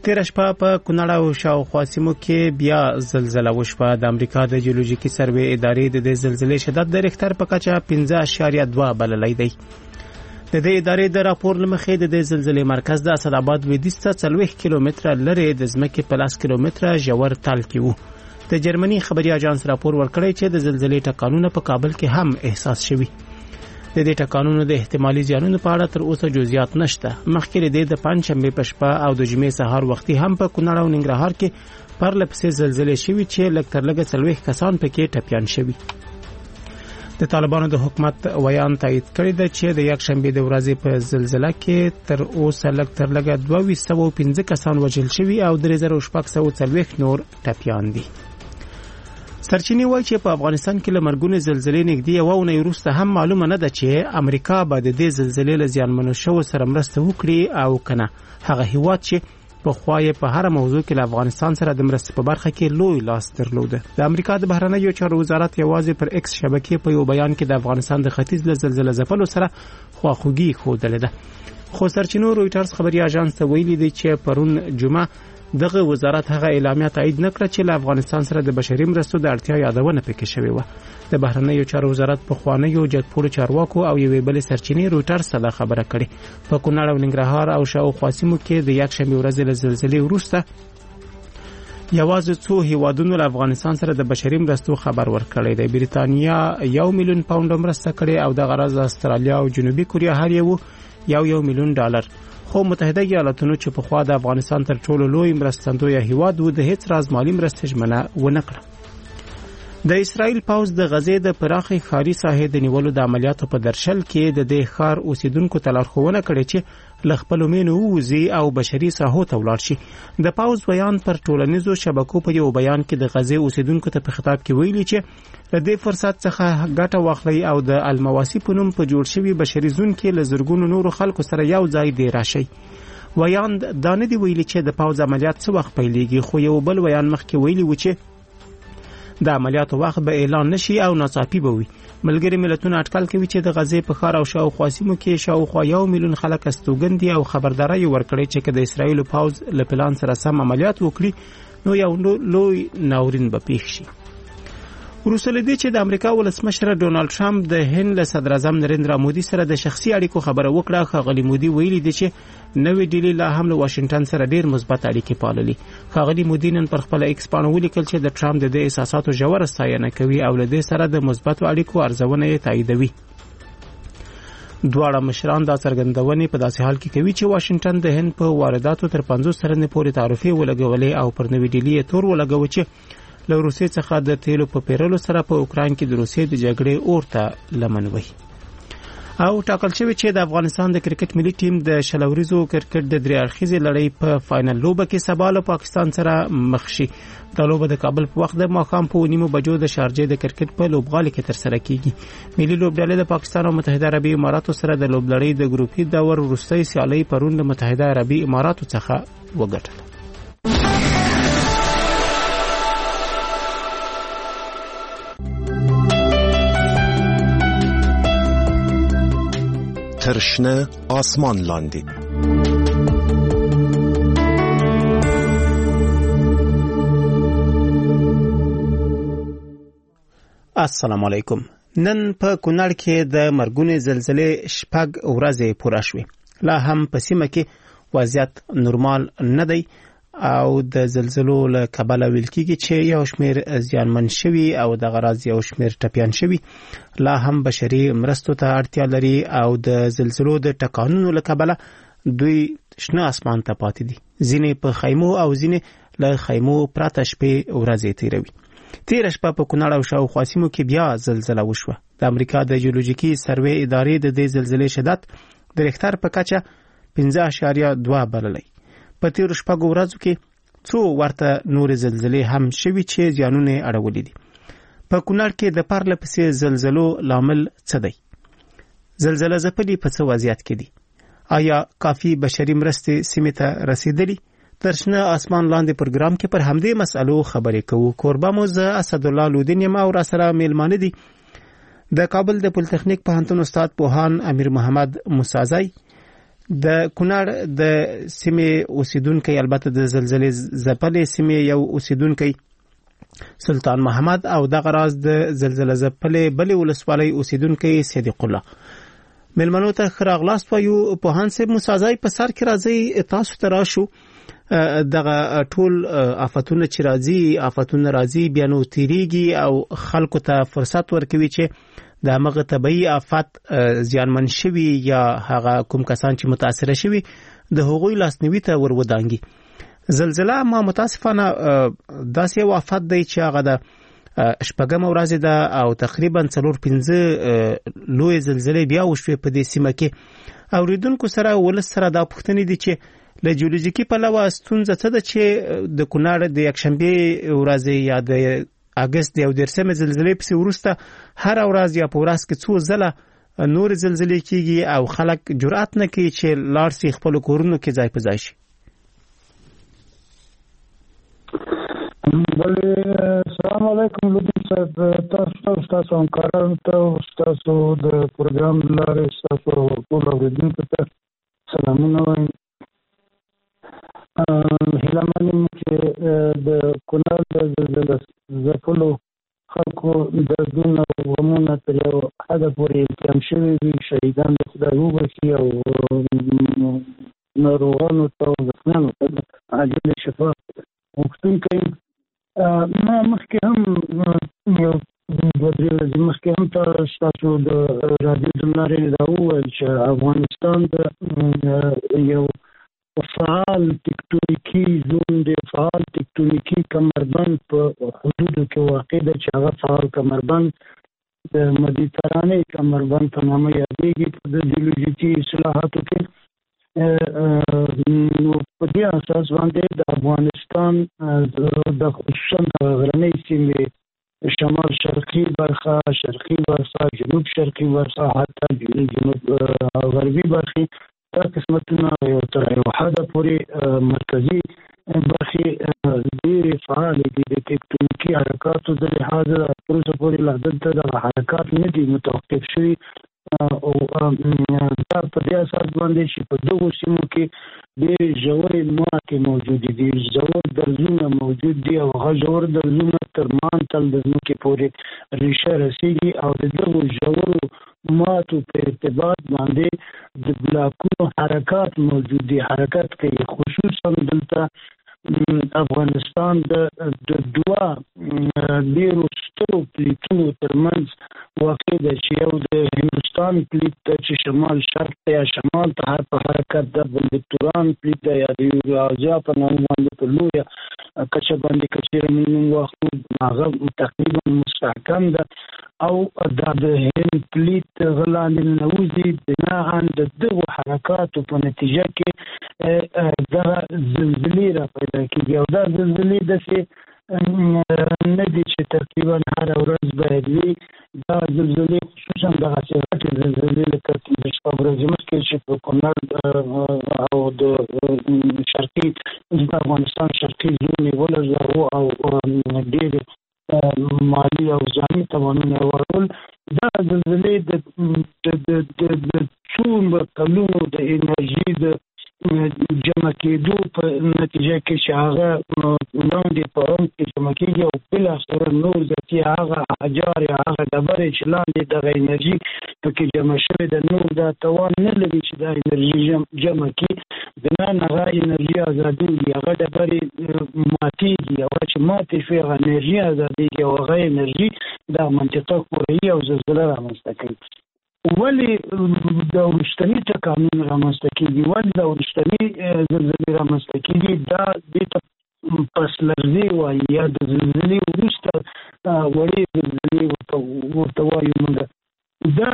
تیر شپه په کونړ او شاوخوا سیمو کې بیا زلزله وشوه. د امریکا د جیولوژیکي سروې ادارې د دې زلزلې شدت د ریختر په کچه 5.2 بللی دی. د دې ادارې د راپور له مخې د دې زلزلې مرکز د اسداباد لویدیځ څخه 40 کیلومتره لرې د ځمکې په 10 کیلومتره ژور تل کې وو. د جرمني خبري اژانس راپور ورکړی چې د زلزلې ټکانونه په کابل کې هم احساس شوي. د دې ټکانونو د احتمالي زیانونو په اړه تر اوسه جزئیات نشته. مخکې د پنځشنبه په شپه او د جمعې سهار وختي هم په کونړ او ننګرهار کې پرلپسې زلزلې شوي چې لږ تر لږه 40 کسان پکې ټپيان شوي. د طالبانو د حکومت ویان تایید کړی دی چې د یکشنبه د ورځې په زلزلہ کې تر اوسه لږ تر لږه 215 کسان وژل شوي او 3640 نور ټپيان دي. سرچینې وایي چې په افغانستان کې لمرګونه زلزلې نږدې یو اونۍ وروسته هم معلومه نه ده چې امریکا به د دې زلزلې له زیانمنو شوو سره مرسته وکړي او کنه. هغه هیواد چې په خوای په هر موضوع کې له افغانستان سره د مرستې په برخه کې لوی لاس درلوده. د امریکا د بهرنیو چارو وزارت یوازې پر ایکس شبکې په یو بیان کې د افغانستان د ختیځ له زلزلې ځپلو سره خواخوږي ښودلې ده. خو سرچینو رویټرز خبري اژانس ته ویلي دی چې پرون جمعه دغه وزارت هغه اعلامیه تایید نکړه چې له افغانستان سره د بشري مرستو د اړتیا یادونه پکې شوې و. د بهرنیو چارو وزارت په خوانیو جګپور چارواکو او یوې بلې سرچینې رویټرز سره خبره کړې. په کونړ او ننګرهار او شاوخوا سیمو کې د یکشنبه ورځې له زلزلې وروسته یوازې څو هیوادونو له افغانستان سره د بشري مرستو خبر ورکړی دی. بریتانیا 1 میلیون پاونډ مرسته کړې او د غرض استرالیا او جنوبي کوریا هر یو 1 میلیون ډالر. خو متحده ایالاتونو چې په خوا د افغانستان تر ټولو لوی مرستندوی هیواد و د هیڅ راز مالی مرسته ژمنه ونه کړه. د اسرائیل پوځ د غزې د پراخې ښاري ساحې د نیولو د عملیاتو په درشل کې د دې ښار اوسیدونکو ته لارښوونه کړې چې له خپلو مینو ووځي او بشري ساحو ته ولاړ شي. د پوځ ویان پر ټولنیزو شبکو په یو بیان کې د غزې اوسیدونکو ته په خطاب کې ویلي چې له دې فرصت څخه ګټه واخلئ او د المواسی په نوم په جوړ شوي بشري زون کې له زرګونو نورو خلکو سره یو ځای دی راشي. ویان دا نه دی ویلي چې د پوځ عملیات څه وخت پیلېږي، خو یو بل ویان مخکې ویلي و چې د عملیاتو وخت به اعلان نشي او ناڅاپي به وي. ملګري ملتونه اټکل کوي چې د غزې په ښار او شاوخوا سیمو کې شاوخوا 1 میلیون خلک استوګن دي او خبرداري ورکړي چې که د اسرائیل پوځ له پلان سره سم عملیات وکړي نو یو لوی ناورین به پیښ شي. وروسته له دې چې د امریکا ولسمشر ډونالد ټرمپ د هند له صدر اعظم نریندرا مودي سره د شخصي اړیکو خبره وکړه، ښاغلي مودي ویلي دی چې نوې ډیلی لا هم له واشنگټن سره ډیر مثبت اړیکې پاللي. ښاغلي مودي نن پر خپل ایکس پاڼه ولیکل چې د ټرمپ د احساساتو ژوره ستاینه کوي او له دې سره د مثبتو اړیکو ارزونه یې تاییدوي. دواړه مشران دا څرګندونې په داسې حال کې کوي چې واشنگټن د هند په وارداتو تر 50 سلنې پورې تعرفې ولګولې او پر نوې ډیلی تور ولګوي چې له روسیې څخه د تیلو په پیرلو سره په اوکراین کې د روسیې د جګړې اور ته لمن وهي. او ټاکل شوی چې د افغانستان د کرکټ ملي ټیم د شلوریزو کرکټ د درې اړخیزې لړۍ په فائنل لوبه کې سبا له پاکستان سره مخ شي. دا لوبه د کابل په وخت د ماښام په 9 بجو د شارجې د کرکټ په لوبغالي کې ترسره کیږي. ملي لوبډلې د پاکستان او متحده عربي اماراتو سره د لوبلړۍ د ګروپي دور وروستۍ سیالۍ پرون د متحده عربي اماراتو څخه وګټله. ترشنه آسمان لاندې. السلام علیکم. نن په کونړ کې د مرګونې زلزلې 6 ورځې پوره شوې. لا هم په سیمه کې وضعیت نورمال نه دی او د زلزلو له کبله ویل کېږي چې یو شمېر زیانمن شوي او د غراض یو شمېر ټپیان شوي. لا هم بشري مرستو ته اړتیا لري او د زلزلو د ټکانونو له کبله دوی شنه اسمان ته پاتې دي. ځینې په خیمو او ځینې له خیمو پرته شپې ورځې تیروي. تیر شپه په کونړ او شاوخوا سیمو کې بیا زلزله وشوه. د امریکا د جیولوژیکي سروې ادارې د دې زلزلې شدت د ریختر په کچه 5.2 بللی. په تیر شپږ ورځو کې څو ورته نور زلزلې هم شوي چې زیانونه اړولې دي. په کونړ کې د پرلپسې زلزلو لامل څه دی؟ زلزله ځپلي په څه وضعیت کې دي؟ آیا کافي بشري مرستې سیمې ته رسیدلي؟ ترشنه آسمان لاندې پروګرام کې پر همدې مسألو خبرې کوو. کوربه مو زه اسد الله لودین یم او را سره میلمانه دي د کابل د پولیټیکنیک پوهنتون استاد پوهان امیر محمد موسازی، د کونړ د سیمې اوسیدونکو البته د زلزلې ځپلې سیمې یو اوسیدونکو سلطان محمد او دغه راز د زلزلې ځپلې بلې ولسوالۍ اوسیدونکو صدیق الله ملمنو ته خراغلاست وایو په هانسه مسازای په سر کې راځي تاسو ته راشو دغه ټول آفتونه چې راځي بیا نو تیریږي او خلکو ته فرصت ورکوي چې د هغه طبيعي آفت زیانمن شوي یا هغه کوم کسان چې متاثر شوي د هغوی لاسنیوي ته ورودانګي زلزلہ ما متاسفانه داسې یو آفت دی چې هغه د شپږم ورځ ده او تقریبا 4-5 لوی زلزلې بیا وشوي په دې سیمه کې اوریدونکو سره ولس سره دا پوښتنې دي چې له جیولوژیکي پلوه ستونزه څه ده چې د کونړ د یکشنبه ورځ یا د اگست د 13 زلزلې په وروسته هر ورځ یا په ورځ کې څو ځله نور زلزلې کیږي او خلک جرأت نه کوي چې لاړ سي خپل کورونو کې ځای په ځای شي. السلام علیکم لوبي صاحب تاسو همکارانو ته تاسو د پروګرام لارې تاسو ټول اوریدونکو ته سلامونه وایم. هیله منم چې د کونړ د زلزلې ځپلو خلکو دردونه او غمونه تر یو حده پورې کم شوي وي. شهیدان د خدای وبخښي او ناروغانو ته او زخمیانو ته عاجله شفا غوښتونکی ما مخکې هم یو 2-3 ورځې مخکې هم تاسو د رادیو د لارې دا وویل چې افغانستان د یو فعال تکتونیکی زون دی، فعال تکتونیکی کمربند په حدودو کې واقع ده چې هغه فعال کمربند د مدیترانې کمربند په نامه یادېږي په د جیولوژیکي اصطلاحاتو کې. نو په دې اساس باندې د افغانستان د خصوصا د غرنۍ سیمې شمال شرقي برخه، جنوب شرقي برخه، حتی جنوب غربي برخه دا قسمتونه یو تر یو حده پورې مرکزي برخې ډېرې فعالې دي. د تکتونیکي حرکاتو د لحاظه تر اوسه پورې لا دلته دغه حرکات نه دي متوقف شوي او دا په دې اساس باندې چې په دغو سیمو کې ډېرې ژورې ماتې موجودې دي، ژور درزونه موجود دي او هغه ژور درزونه تر مانتل د ځمکې پورې ریشه رسېږي او د دغو ژورو ماتو په ارتباط باندې د بلاکونو حرکات موجود دي، حرکت کوي. خصوصا دلته افغانستان د دوه ډېرو سترو پلیتونو ترمنځ واقع ده چې یو د هندوستان پلیت ده چې شمال شرق ته یا شمال ته په حرکت ده، بل د توران پلیت ده یا د یورازیا په نامه باندې په لویه کچه باندې که چېرې موږ واخلو هغه تقریبا مستحکم ده او دا د هند پلیت غلاندې ننوځي بناءً د دغو حرکاتو په نتیجه کې دغه زلزلې را پیدا کېږي او دا زلزلې داسې نه دي چې تقریبا هره ورځ باید وي. دا زلزلې خصوصا دغسې غټې زلزلې لکه 15 ورځې مخکې چې په کونړ او د شرقي د افغانستان شرقي زون یې ولړزاوه او ډېرې مالي او ځاني تاوانونه ورول. دا زلزلې د څو کلونو د انرژي د جمع کېدو په نتیجه کې چې هغه لاندې په عمق کې جمع کېږي او بالاخره نور ذاتي هغه احجار یا هغه ډبرې چې لاندې دغه انرژي پکې جمع شوې ده نور دا توان نه لري چې دا انرژي جمع کړي، بناً هغه انرژي ازادېږي، هغه ډبرې ماتېږي، هغه چې ماتې شوې هغه انرژي ازادېږي او هغه انرژي دا منطقه ښوروي او زلزله رامنځته کوي. ولې د وروستني تکامل رامنځته کېږي؟ ولې د وروستني زلزلې رامنځته کېږي؟ دا دې ته پس لرزې وایي یا د زلزلې وروسته وړې زلزلې ورته وایو موږ. دا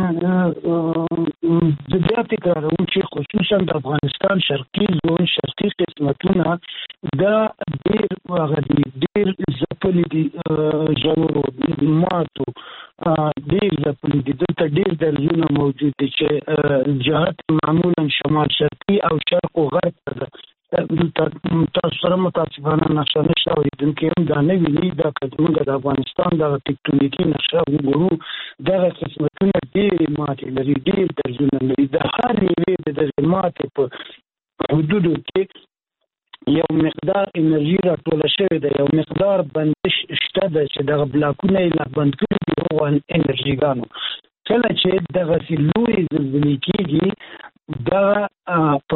زه بیا تکراروم چې خصوصا د افغانستان شرقي زون شرقي قسمتونه دا ډېر ځپلي دي، ژورو ماتو ډېر ځپلي دي. دلته ډېر درزونه موجود دي چې جهت معمولا شمال شرقي او شرق و غرب ته ده. تاسو سره متاسفانه نقشه نشته اورېدونکي هم دا نه ویني. دا که زموږ د افغانستان دغه تکتونیکي نقشه وګورو دغه قسمتونه ډېرې ماتې لري، ډېر درزونه لري. د هر یوې د دغې ماتې په حدودو کې یو مقدار انرژي راټوله شوې ده، یو مقدار بندش شته ده چې دغه بلاکونه یې لا بند کړي دي هغو انرژیګانو. کله چې دغسې لویې زلزلې کېږي دغه په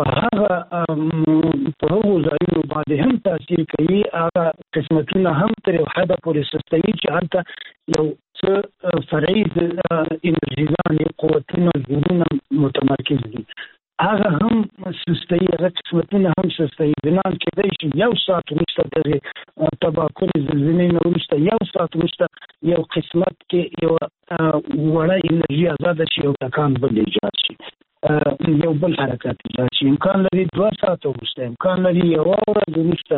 هغو ځایونو باندې هم تاثیر کوي، هغه قسمتونه هم تر یو حده پورې سستوي چې هلته یو څه فرعي انرژیګان قوتونه زورونه متمرکز دي، هغه هم سستوي، هغه قسمتونه هم سستوي. بنان کېدای شي 1 ساعت وروسته دغې تباه کړې زلزلې نه وروسته 1 ساعت وروسته یو قسمت کې یو وړه انرژي ازاده شي، یو ټکان بل ایجاد شي، یو بل حرکت ایجاد شي. امکان لري 2 ساعته وروسته، امکان لري 1 ورځ وروسته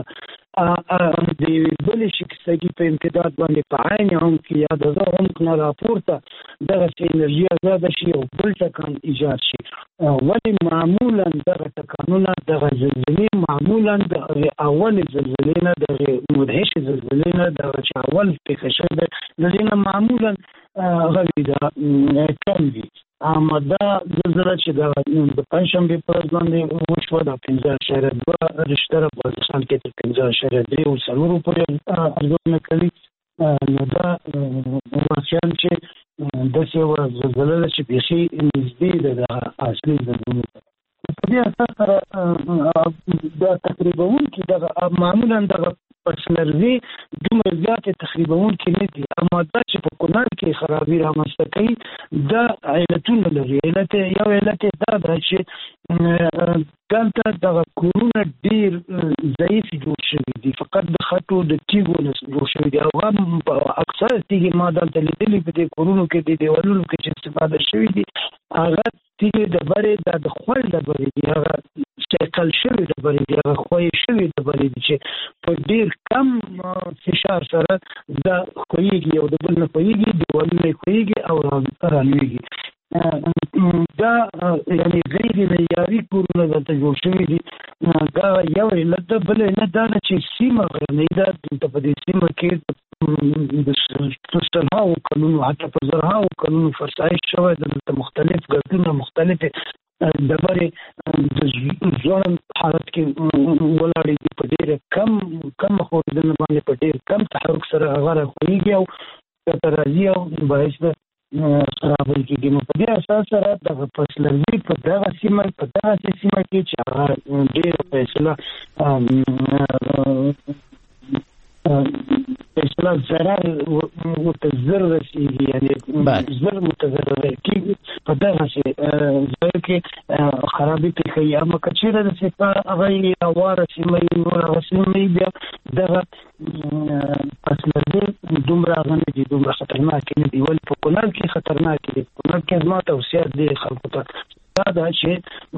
د بلې شکستګي په امتداد باندې په عین عمق کې یا د زر عمق نه راپورته دغسې انرژي ازاده شي او بل ټکان ایجاد شي. ولې معمولا دغه ټکانونه دغه زلزلې معمولا د اول زلزلې نه دغه مدهش زلزلې نه دغه چې اول پېښه شوې ده د دې نه معمولا غوي ده کم دي. اما دا زلزله چې د پنجشنبې په ورځ باندې وشوه د 5.2 رشتره په افغانستان کې تر 5.3 او 4 پورې ارزونه کوي. نو دا واقعا چې داسې یوه زلزله ده چې بیخي نږدې ده د اصلي زلزلې ته. په دې اساس سره دا تقریبوونکي دغه معمولا دغه پسلرزي دومره زیاتې تخریبوونکي نه دي، اما دا چې په کونړ کې خرابي رامنځته کوي دا علتونه لري. یو علت یې دا ده چې دلته دغه کورونه ډېر ضعیف جوړ شوي دي، فقط د خټو د تیږو نه جوړ شوي دي، او هم اکثره تیږې ما دلته لیدلي په دې کورونو کې د دیوالونو کې چې استفاده شوي دي هغه تیږې ډبرې دا د خوړ ډبرې دي، هغه شکل شوي ډبرې دي، هغه خوی شوي ډبرې دي چې په ډېر کم فشار سره دا خویږي او د بل نه خویږي، دیوالونه یې خویږي او رالویږي. دا یعنې غیر معیاري کورونه دلته جوړ شوي دي. دا یو علت ده. بل علت دا ده چې سیمه غرنۍ ده، دلته په دې سیمه کې د سلهاوو کلونو حتی په زرهاوو کلونو فرسایش شوی ده، دلته مختلف ګردونه مختلفې ډبرې د ځوړند حالت کې ولاړې دي، په ډېره کم ښورېدنه باندې په ډېر کم تحرک سره هغه راښویږي او ښکته راځي او باعث ده خرابۍ کېږي. نو په دې اساس سره دغه پسلرزي په دغه سیمه کې چې هغه ډېره فیصله ضرر ورته زر رسېږي، یعنې زر متضرر کېږي، په دغسې ځایو کې خرابي پېښوي. اما که چېرې داسې هغه یې هواره سیمه یې نور هغه سیمه یې بیا دغه پسلرزي دومره هغه نه دي، دومره خطرناکې نه دي. ولې په کونړ کې خطرناکې دي. په کونړ کې زما توصیه دی خلکو ته دا ده چې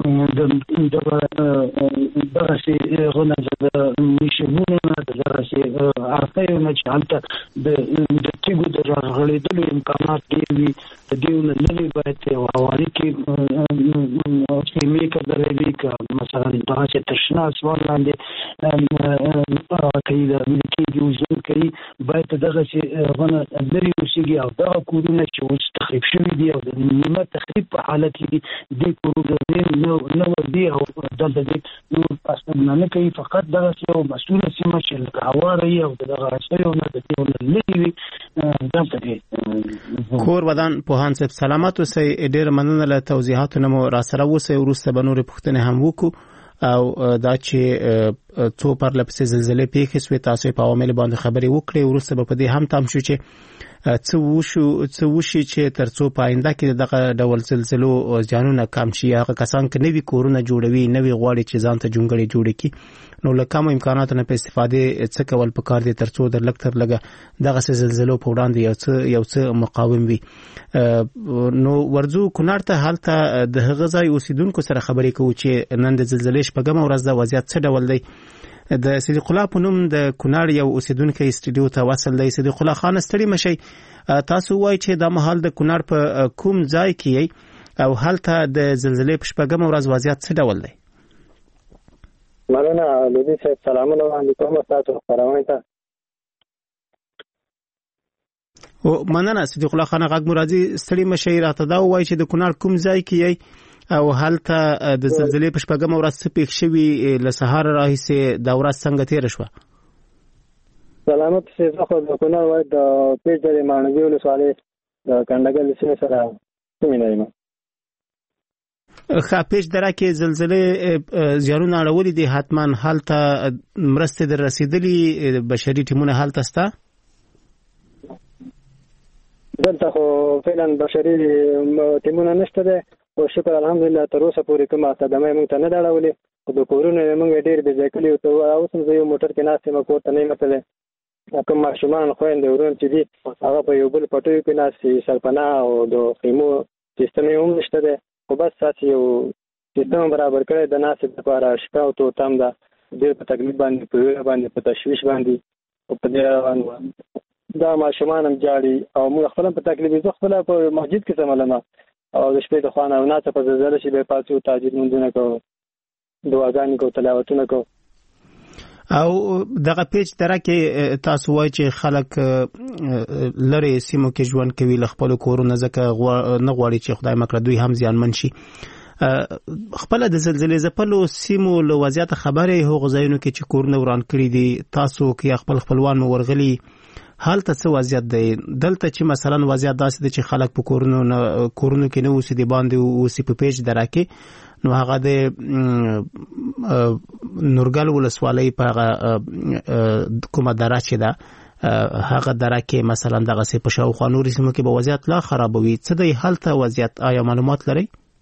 دغسې غونه د میشبونو نه د دغسې عرقیو نه چې هلته د تیږو د راغړېدلو امکانات ډېر وي، د دېو نه لرې باید یو هواري کې خیمې که دروي که مثلا دغسې تشنه اسمان لاندې کوي، د کېږي ژوند کوي، باید دغسې غونه لرې اوسېږي او دغه کورونه چې اوس تخریب شوي دي او د نیمه تخریب په حالت کې دي دې کورونه نه وردي او دلته دې نور پاسدارنه نه کوي، فقط دغسې یو مسؤله سیمه چې لکه هواره وي او د دغه عصیو نه د دېو نه لرې وي دلته دې کور ودان. پوهان صاحب سلامت اوسئ، ډېره مننه له توضیحاتو نه مو راسره اوسئ. وروسته به نورې پوښتنې هم وکړو او دا چې څو پرله پسې زلزلې پیښې شوې تاسو په عواملو باندې خبرې وکړې، وروسته به په دې هم تم شو چې څه وشي چې ترڅو په آینده کې دغه ډول زلزلو زیانونه کم شي. هغه کسان چې نوي کورونه جوړوي، نوي غواړي چې ځان ته جونګړې جوړې کړي، نو له کمو امکاناتو نه په استفادې څه کول پکار دي ترڅو د لږ تر لږه دغسې زلزلو په وړاندې یو څه مقاوم وي. نو ورځو کونړ ته، هلته د هغه ځای اوسیدونکو سره خبرې کوو چې نن د زلزلې شپږمه ورځ ده، وضعیت څه ډول دی. د صدیق الله په نوم د کونړ یو اوسیدونکی استډیو ته وصل دی. صدیق الله خان ستړي مشئ، تاسو وایي چې دا مهال د کونړ په کوم ځای کې یې او هلته د زلزلې په شپږمه ورځ وضعیت څه ډول دی؟ مننه لودي صاحب، سلامونه وړاندې کوم تاسو خبرونه ته. او مننه صدیق الله خان، غږ مرادي ستړي مشئ، راته دا وایي چې د کونړ کوم ځای کې یې او هلته د زلزلې په شپږم ورځ څه پیښ شوي له سهار راهیسې دا ورځ څنګه تیر شوه؟ سلامت سي زه خو د کونړ ولایت د پیج درې ماڼوګي ولسوالۍ د کنډګل سیمې سره سیمې یم. پیج دره کې زلزلې زیانونه اړولي دي، حتما هلته مرستې در رسیدلي بشري ټیمونه هلته شته؟ دلته خو فعلا بشري ټیمونه نشته دي او شکر الحمدلله تر اوسه پورې کومه صدمه موږ ته نه ده اړولې. د کورونو موږ ډېر بې ځای کړي او اوس هم زه یو موټر کې ناست یم، کور ته نه یم تللی. کوم ماشومان خویندې ورونه چې دي هغه په یو بل پټیو کې ناست دي، سرپناه او د خیمو سیستم یې هم نشته دی، خو بس تاسې یو سیستم برابر کړی د ناستې لپاره شپه او تورتم ده، ډېر په تکلیف باندې، په ویره باندې، په تشویش باندې او په دې روان وو. دا ماشومان هم جاړي او موږ خپل په تکلیف زه خپل په مسجد کې سملمه او د شپې د خوانه ناڅه په زلزلې شي به پاتو تاجر منځونه کوو، دعاګانې کوو، تلاوتونه کوو. او دغه پیج دره کې تاسو وایي چې خلک لري سیمو کې ژوند کوي له خپل کورونو، ځکه نه غواړي چې خدای مکړه دوی هم زیانمن شي. خپل د زلزلې ځپلو سیمو له وضعیت خبرې هغو ځایونو کې چې کورونه وران کړي دي، تاسو کې خپل خپلوان مو ورغلي، هلته څه وضعیت دی؟ دلته چې مثلا وضعیت داسې دی چې خلک په کورونو کې نه اوسي، د باندې اوسي په پیج دره کې، نو هغه د نورګل ولسوالۍ په هغه کومه دره چې ده هغه دره کې مثلا دغه څه په شاوخوا نورې سیمو کې به وضعیت لا خرابوي. څه دی هلته وضعیت؟ آیا معلومات لرئ؟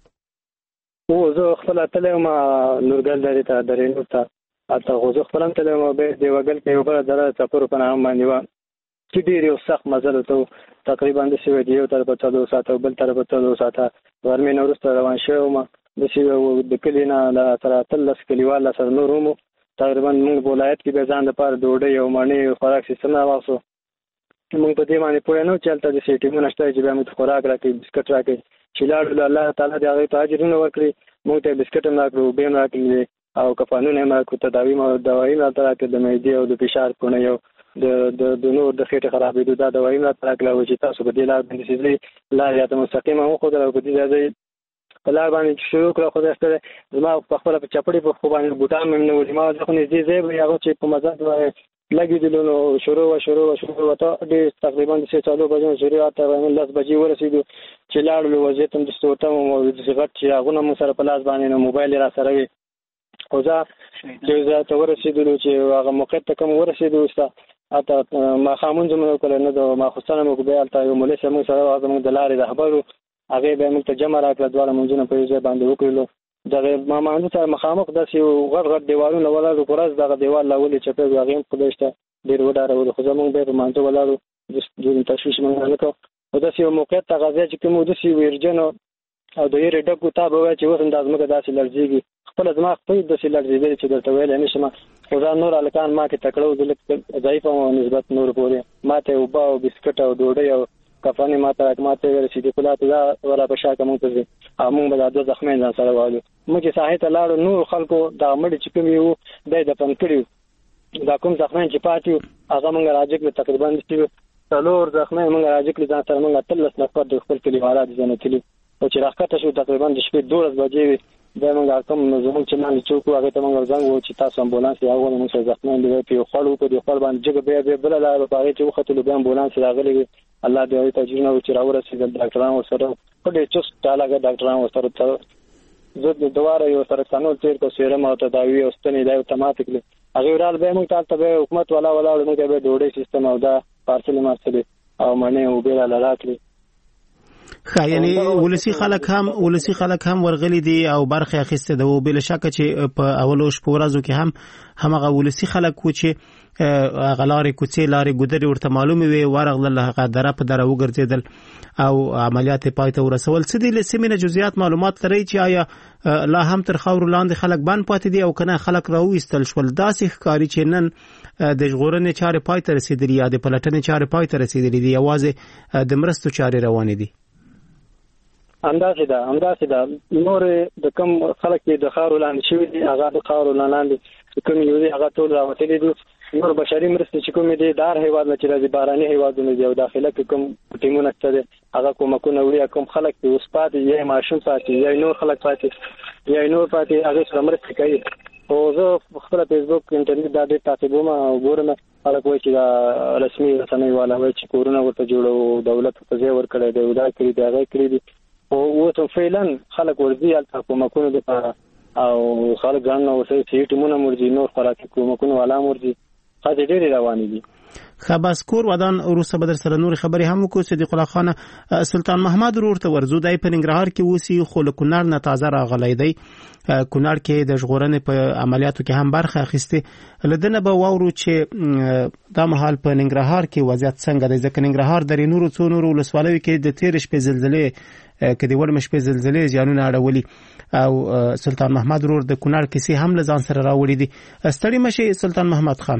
او زه خپل تللی یم نورګل درې ته، درې نور ته، هلته خو زه خپل هم تللی یم. بیا د وګل کې یو بله دره څپرو په نامه باندې وه چې ډېر یو سخت مزل ته تقریبا داسې وه چې یو طرفه 14 ساعته او بل طرفه 14 ساعته غرمې نه وروسته روان شوی وم. داسې د کلي نه له سره 13 کلیوال سره نور هم تقریبا موږ په ولایت کې بیا ځان لپاره ډوډۍ او مڼې خوراک سیستم راواخیستو. موږ په دې باندې پوه نه وو چې هلته داسې ټیمونه شته چې بیا موږ ته خوراک راکړي، بسکټ راکړي. چې لاړو الله تعالی دې هغوی ته اجرونه ورکړي، موږ ته بسکټ هم راکړو، اوبه هم راکړي او کفانونه هم راکړو، دوايي هم راته راکړي، د معدې او د فشار پوڼې او د نور د خېټې خرابېدو دا دوايي هم راته راکړه چې تاسو په دې لار باندې ځئ، لار یا ته مستقیمه وښودله او په دې ځای په لار باندې شروع کړه. خو داسې زما په خپله په چپړې په خو باندې بوټان مې نه ولي، ما زه خو نږدې ځای به هغه چې په مزد لګېدلو نو شروع وه ته ډېر تقریبا د 4 بجو شروع ته 10 بجې ورسېدو چې لاړو. وضعیت هم داسې ورته وم او داسې غټ چې هغونه مو سره په لاس باندې نو موبایل یې را سره وي. خو زه چې ځای ته ورسېدلو چې هغه موقعیت ته کوم ورسېدو وروسته هلته ماښامونځ مو وکړی، نه د ماخوستنه مو بیا هلته یو مولوي صاحب موږ سره وه، زموږ د لارې رهبر و، هغې بیا موږ ته جمع راکړه، دواړه مونځونه په یو ځای باندې وکړلو. دغه مانځه سره مخامخ داسې یو غټ دیوالونه ولاړو، په ورځ دغه دیوال لا ولې چپې وي، هغې هم خدای شته ډېر وډارولو. خو زموږ بیا په مانځه ولاړو، ډېر تشویش مونږ نه کوو. خو داسې یو موقعیت ته هغه ځای چې کوم داسې ویرجن او د یېرې ډک و، تا به وایي چې اوس هم دا ځمکه داسې لړزېږي. خپله زما خپل داسې لړزېدلې چې درته ویلی نه شم. خو دا نور هلکان ما کې تکړه وو، زه لږ ضعیف وم نسبت نورو پورې. ما ته اوبه او بسکټ او ډوډۍ او کفنې ما ته ورسېدې، خو لا ته دا ولا په شا که مونږ ته ځي او مونږ به دا 2 زخمیان ځان سره والو. مونږ چې ساحې ته لاړو، نور خلکو دا مړي چې کوم وو دا یې دفن کړي وو. دا کوم زخمیان چې پاتې وو هغه مونږ راجع کړل، تقریبا 4 زخمیان مونږ راجع کړي ځان سره. مونږ 13 نفر د خپل کلیوالات ځنه تللي او چې راښکته شو تقریبا د شپې 12 بجې وې. بیا مونږ کوم زموږ چې لاندې څوک وو هغې ته مونږ زنګ ووهو چې تاسو امبولانس یې راغلی، مونږ سره زخمیان دي. په یو خوړ وکړو، د خوړ باندې جګه بیا بله لاره په هغې چې وختلو بیا امبولانس راغلی وي. الله دې هغوی ته اجرونه وکړي چې راورسېدل. ډاکټران ورسره ښه ډېر چست ډالاګه ډاکټران ورسره زه د دواره یو سره څنور تېر کړو، سیرم او تداوي او ستنې دا ورته ماتې کړې. هغې ورال بیا مونږ ته هلته بیا حکومت والا ولاړو، مونږ ته بیا ډوډۍ سیستم او دا پارسل یې ماستلې او مڼې اوبې راله راکړې. ښه، یعنې ولسي خلک هم ورغلي دي او برخه اخیستې ده. او بله شکه چې په اولو شپو ورځو کې هم همغه ولسي خلک وو چې هغه لارې کوڅې لارې ګودرې ورته معلومې وې، ورغلل هغه دره په دره وګرځېدل او عملیات یې پای ته ورسول. څه دي له سیمې نه جزئیات معلومات لرئ چې آیا لا هم تر خاورو لاندې خلک بند پاتې دي او که نه خلک راوایستل شول؟ داسې ښکاري چې نن د ژغورنې چارې پای ته رسېدلي یا د پلټنې چارې پای ته رسېدلي دي، یوازې د مرستو چارې روانې دي. همداسې ده نور د کوم خلک د خارو لاندې شوي دي هغه د خارو لاندې کوم یو دي هغه ټول راوتلي دي نور بشري مرستې چې کومې دي دار هیواد نه چې راځي باراني هیوادونه دي او داخله کې کوم ټیمونه شته دي هغه کومکونه وړي کوم خلک دي اوس پاتې یا ماشوم پاتې یا نور خلک پاتې هغه سره مرسته کوي او زه خپل فیسبوک انټرنیټ دا ډېر تعقیبوم او ګورم خلک وایي چې دا رسمي رسنۍ والا وایي چې کورونه ورته جوړو دولت په ځای ورکړی دی دا کړي دی هغه کړي دي او اوس فعلا خلک ورځي هلته کومکونه دپاره او خلک ځانونه ورسره صحي ټیمونه مرځي نور خوراکي کومکونه والا مرځي هڅې ډېرې روانې دي. بس کور ودان وروسته به در سره نور خبرې هم وکړو. صدیق الله خان سلطان محمد ورور ته ورځو دی په ننګرهار کې اوسي خو له کونړ نه تازه راغلی دی. کونړ کې د ژغورنې په عملیاتو کې هم برخه اخیستې. له ده نه به واورو چې دا مهال په ننګرهار کې وضعیت څنګه دی ځکه ننګرهار درې نورو څو نورو ولسوالیو کې د تېرې شپې زلزلې که د وړمې شپې زلزلې زیانونه اړولي او سلطان محمد ورور د کونړ کیسې هم له ځان سره راوړي دي. ستړي مشي سلطان محمد خان.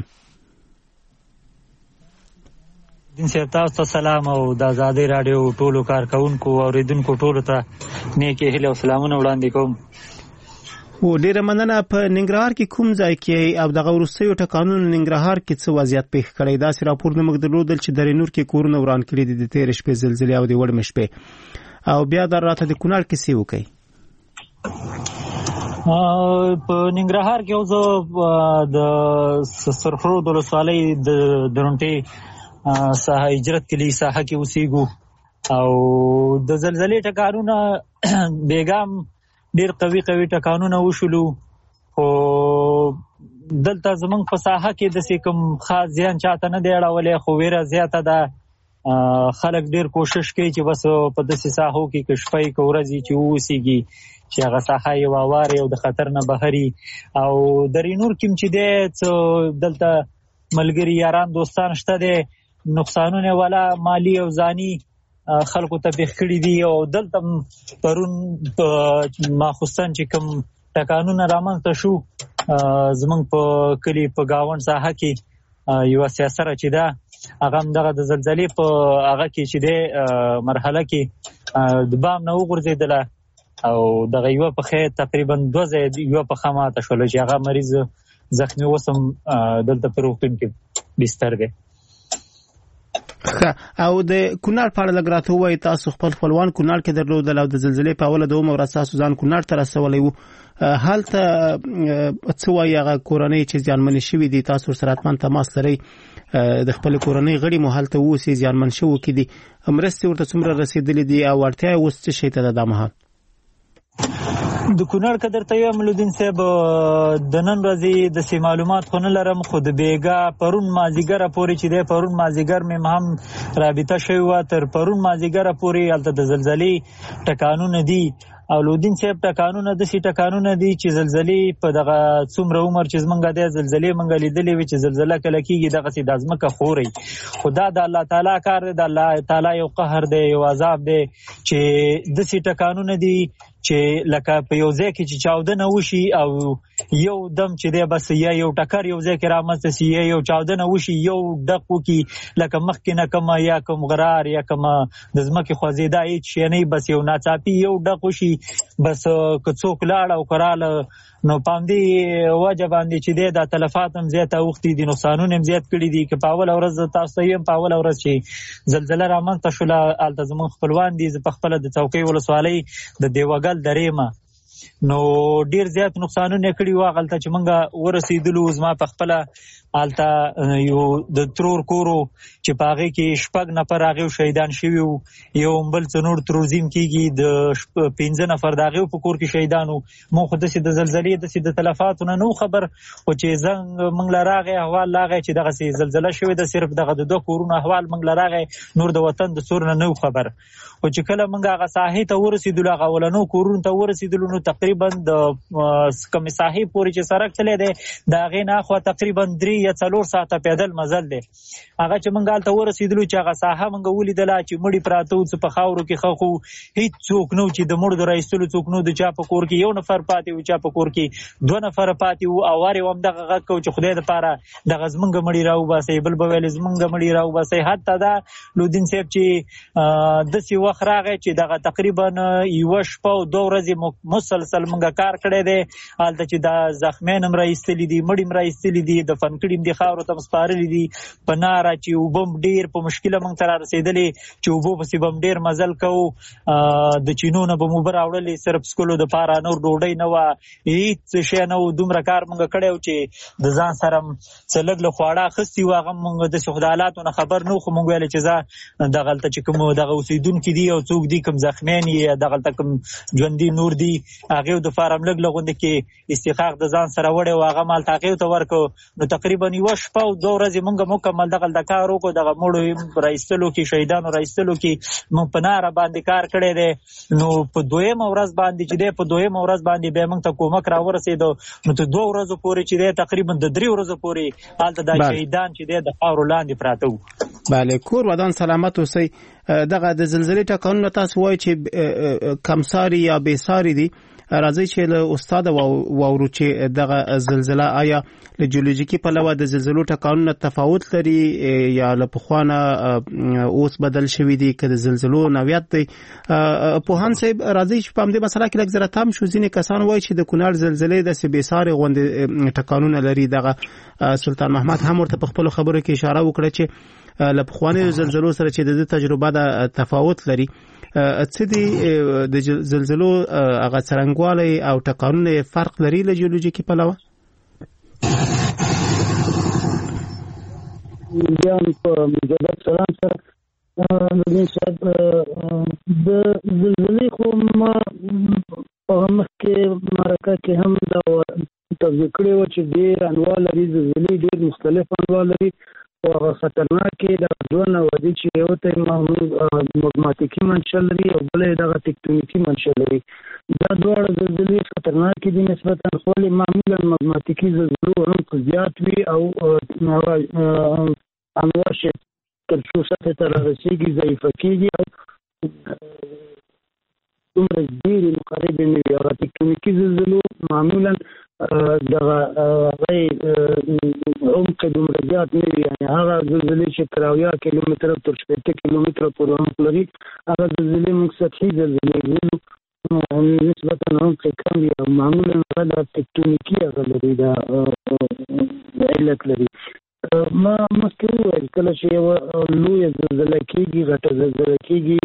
دین صاحب تاسو ته سلام او د آزادۍ راډیو ټولو کارکونکو او اوریدونکو ټولو ته نیکې هیلې او سلامونه وړاندې کوم. او ډیره مننه. په ننګرهار کې کوم ځای کې او دغه وروستیو ټکانونو ننګرهار کې څه وضعیت پیښ کړی داسې راپور نه موږ درلودل چې درې نور کې کورونه وران کړي دي د تېرې شپې زلزلې او د وړمې شپې او بیا در راته د کونړ کیسې وکړئ. په ننګرهار کې اوس د سرخرود ولسوالۍ د درونټې ساحه هجرت کلی ساحه کې اوسېږو او د زلزلې ټکانونه بیګام ډېر قوي ټکانونه وشولو خو دلته زمونږ په ساحه کې داسې کوم خاص زیان چاته نه دی اړولی خو ویره زیاته ده. خلک ډېر کوشش کوي چې بس په داسې ساحو کې که شپه که ورځې چې واوسېږي چې هغه ساحه یې واوارې او د خطر نه بهري او درې نور کې چې دی څه دلته ملګري یاران دوستان شته دی نقصانونه والا مالی او ځاني خلکو ته پیښ کړي دي او دلته پرون ماخوستن چې کوم ټکانونه رامنځته شو زمونږ په کلي په ګاونډ ساحه کې یوه سیاسره چې ده هغه هم دغه د زلزلې په هغه کې چې دی مرحله کې د بام نه وغورځېدله او دغه یوه پښه تقریبا 2 ځای یوه پښه ماته شوله چې هغه مریض زخمي اوس هم دلته په روغتون کې بستر دی. او د کونړ په اړه لږ راته ووایئ تاسو خپل خپلوان کونړ کې درلودل او د زلزلې په اوله دومه ورځ تاسو ځان کونړ ته رسولی وو هلته څه وایي هغه کورنۍ چې زیانمنې شوي دي تاسو ورسره حتما تماس لرئ د خپلې کورنۍ غړي مو هلته اوسي زیانمن شوي کې دي مرستې ورته څومره رسېدلې دي او اړتیا یې اوس څه شی ته ده دا مهال؟ د کونړ که درته یم لودین صاحب د نن ورځې داسې معلومات خو نه لرم خو د بیګا پرون مازدیګره پورې چې دی پرون مازدیګر مې هم رابطه شوې وه تر پرون مازدیګره پورې هلته د زلزلې ټکانونه دي او لودین صاحب ټکانونه داسې ټکانونه دي چې زلزلې په دغه څومره عمر چې زمونږ دی زلزلې مونږ لیدلې وي چې زلزله کله کېږي دغسې دا ځمکه خوري خو دا د الله تعالی کار دی د الله تعالی یو قهر دی یو عذاب دی چې داسې ټکانونه دي چې لکه په یو ځای کې چې چاودنه وشي او یو دم چې دی بس یا یو ټکر یو ځای کې رامنځته سي یا یو چاودنه وشي یو ډق وکړي لکه مخکې نه کومه یا کوم غرار یا کومه د ځمکې خوځېدا هېڅ شی نه بس یو ناڅاپي یو ډق وشي بس که څوک لاړ او که راله نو په همدې وجه باندې چې دی دا تلفات هم زیات اوښتي دي نقصانونه هم زیات کړي دي که په اوله ورځ تاسو ته یم په اوله ورځ چې زلزله رامنځته شوله هلته زموږ خپلوان دي زه په خپله د څوکۍ ولسوالۍ د دیوګل درې ما نو ډیر زیات نقصانونه کړي وو هغلته چې موږ ورسېدلو زما په خپله هلته یو د ترور کورو چې په هغې کې 6 نفر هغې شهیدان شوي وو یو بل څه نور تروزیم کېږي د 15 نفر د هغې په کور کې شهیدان وو مو خو داسې د زلزلې داسې د تلفاتو نه نو خبر خو چې زنګ موږ له راغی احوال راغی چې دغسې زلزله شوې ده صرف دغه د 2 کورونو احوال موږ له راغی نور د وطن د سور نه نو خبر خو چې کله موږ هغه ساحې ته ورسېدلو هغه اولنو کورونو ته ورسېدلو نو تقریبا د کومې ساحې پورې چې سړک تللی دی د هغې نه اخوا تقریبا 3 یا 4 ساعته پیدل مزل دی. هغه چې موږ هلته ورسېدلو چې هغه ساحه موږ ولیدله چې مړي پراته وو، څه په خاورو کې ښخ وو، هېڅ څوک نه و چې د مړو د رایستلو څوک نه و. د چا په کور کې 1 نفر پاتې و، چا په کور کې 2 نفره پاتې وو. او وار یې همدغه غږ کوو چې خدای دپاره دغه زمونږ مړي راوباسئ، بل به ویل زمونږ مړي راوباسئ. حتی دا لودین صاحب چې داسې وخت راغی چې دغه تقریبا 1 شپه او 2 ورځې مسلسل موږ کار کړی دی. هلته چې دا زخمیان هم رایستلي دي، مړي هم رایستلي دي، دفن کړي هم دي، خاورو ته هم سپارلي دي. په ناره چې اوبه هم ډېر په مشکله موږ ته را رسېدلې چې اوبو پسې به هم ډېر مزل کوو. د چینو نه به مو اوبه راوړلې صرف څکلو دپاره، نور ډوډۍ نه وه، هېڅ شی نه و. دومره کار موږ کړی و چې د ځان سره څه لږ له خواړه اخیستي وو. هغه موږ داسې خو د حالاتو نه خبر نه وو، خو موږ ویلې چې زه دغلته چې کوم دغه اوسېدونکي دي او څوک دي، کوم زخمیان یا دغلته کوم ژوندي نور دي، هغې دپاره هم لږ له غوندې کې استحقاق د ځان سره وړی و. هغه مالته هغې ته ورکړو. نو تقریبا 1 شپه او 2 ورځې موږ مکمل دغلته کار وکړو. دغه مړو رایستلو کې، شهیدانو رایستلو کې موږ په ناره باندې کار کړی دی. نو په 2مه ورځ باندې چې دی، په 2مه ورځ باندې بیا موږ ته کومک راورسېدو. نو ته 2 ورځو پورې چې دی، تقریبا د 3 ورځو پورې هلته دا شهیدان چې دی د خاورو لاندې پراته وو. بله، کور ودان سلامت اوسئ. دغه د زلزلې ټکانونه تاسو وایي چې کمساري یا بېساري دي. راځئ چې له استاد واورو چې دغه زلزله آیا له جیولوژیکي پلوه د زلزلو ټکانونه تفاوت لري یا له پخوانه اوس بدل شوي دي، که د زلزلو نوعیت دی. پوهان صاحب راځئ چې په همدې مسله کې لږ زره تم شو. ځینې کسان وایي چې د کونړ زلزلې داسې بېساري غوندې ټکانونه لري. دغه سلطان محمد هم ورته په خپلو خبرو کې اشاره وکړه چې له پخوانیو زلزلو سره چې د دې تجربه د تفاوت لري. څه دي د زلزلو هغه څرنګوالی او ټکانونه فرق لري له جیولوژیکي پلوه؟ بیا په مجدد سلام سره نورین صاحب، د زلزلې خو ما په مخکې مرکه کې هم دا توضیح کړې وه چې ډېر انواع لري. زلزلې ډېر مختلف انواع لري او هغه خطرناکې د 2 نوع دي چې یو ته مګماتیکي منشأ لري او بله یې دغه تکتونیکي منشأ لري. دا دواړه زلزلې خطرناکې دي نسبتا، خو ولې معمولا مګماتیکي زلزلو عمق زیات وي او انواع چې تر څو سطحې ته رارسېږي ضعیفه کېږي او دومره ډېرې مقربې نه وي. هغه تکتونیکي زلزلو معمولا دغه عمق دومره زیات نه وي، یعنې هغه زلزلې چې تر 80 کیلومتره تر 80 کیلومتره پورې عمق لري، هغه زلزلې موږ سطحي زلزلې ویلو، نسبتا عمق یې کم وي او معمولا هغه د تکتونیکي هغه لري، دا علت لري. ما مخکې وویل کله چې یوه لویه زلزله کېږي، غټه زلزله کېږي،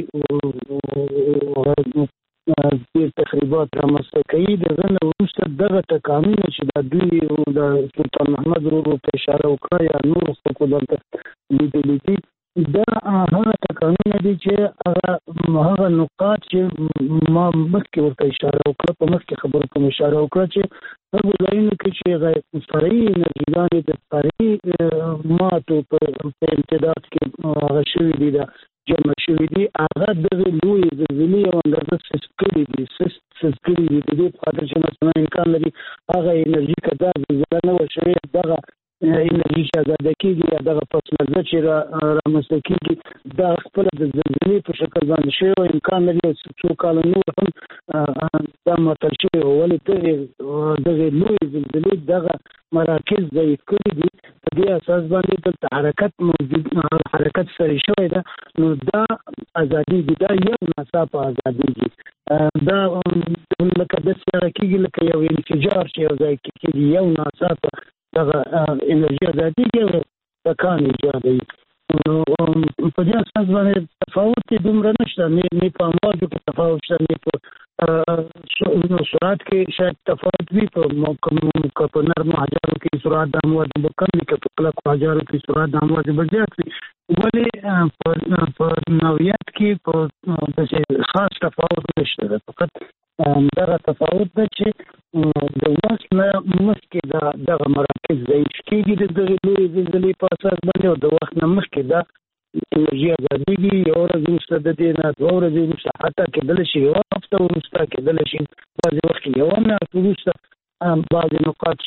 ډېر تخریبات رامنځته کوي، د هغه نه وروسته دغه ټکانونه چې دا دوی د سلطان محمد ورو ته اشاره وکړه یا نورو خلکو دلته لیدلي دي، دا هغه ټکانونه دي چې هغه نقاط چې ما مخکې ورته اشاره وکړه، په مخکې خبرو ته مې اشاره وکړه چې هغو ځایونو کې چې فرعي انرژیګانې د فرعي ماتو په امتداد کې هغه شوي دي، دا جمع شوي دي، هغه دغې لویې زلزلې یو اندازه سست کړي دي. د دې په خاطر چې مثلا امکان لري هغه انرژي که دا زلزله نه وه شوې، دغه انرژي چې ازاده کېږي یا دغه پس منظر چې رامنځته کېږي دا خپله د زلزلې په شکل باندې شوی و، امکان لري یو څو کاله نور هم دا معطل شوی و. ولې دغې لویې زلزلې دغه مراکز ضعیف کړي دي، په دې اساس باندې دلته حرکت سری شوی ده، نو دا ازادېږي، دا یو ناڅاپه ازادېږي. دا لکه داسې هغه کېږي لکه یو انفجار چې یو ځای کې کېږي، یو ناڅاپه دغه انرژي ازادېږي او ټکان ایجادوي. نو په دې اساس باندې تفاوت یې دومره نشته، نه په امواجو کې تفاوت شته، نه په سرعت کې شاید تفاوت وي، په نرمو حجارو کې سرعت د امواج به کم وي، که په کلکو حجارو کې سرعت د امواج به زیات وي. ولې په نوعیت کې په داسې خاص تفاوت نشته ده، فقط دغه تفاوت ده چې د وخت نه مخکې دغه مراکز ضعیف کېږي د دغې لویې زلزلې په اساس باندې، او د وخت نه مخکې دا انرژي ازادېږي، یوه ورځ وروسته د دې نه 2 ورځې وروسته، حتی کېدلی شي 1 هفته وروسته، کېدلی شي بعضې وخت کې 1 میاشت وروسته بعضې نقاط چې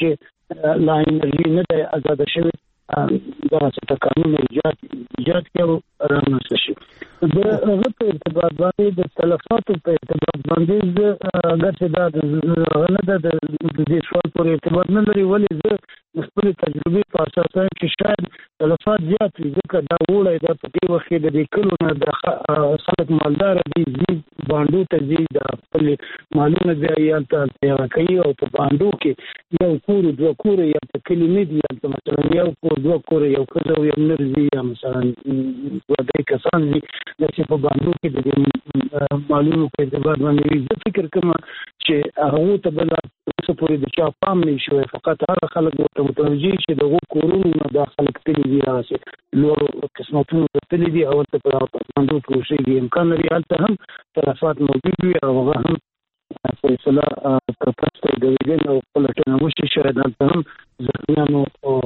لا انرژي نه ده آزاد شوی دا څه قانون ایجاد کړو رامنځته شي. د هغه په ارتباط باندې د تلفاتو په ارتباط باندې ګټه دا نه ده د دې سوال پر ارتباط نه لري، ولې زه خپل تجربه په اساس چې شاید تلفات زیات وي، ځکه دا وړي دا په دې وخت د دې کلو نه د خلک مالدار دي باندو ته ځي د خپل مالونه بیا یا ته کوي او په باندو کې یو کور دوه کور یا په کلمې دي یا مثلا یو کور دوه کور یو کزو یو نرزي یا مثلا دوه درې کسان دي چې په باندو کې د مالونو په اعتبار باندې زه فکر کوم چې هغه ته بل څه پورې د چا پام نه شوی، فقط هغه خلک ورته متوجي چې دغه کورونو نه د خلک تللی دي راسي لوړ قسمتونو ته تللی دي او ته په باندې پروسې کې امکان لري هلته هم تلفات موجود وي او هغه هم فیصله پرپسته د ویډیو او پلټنه وشي، شاید هلته هم زخمیانو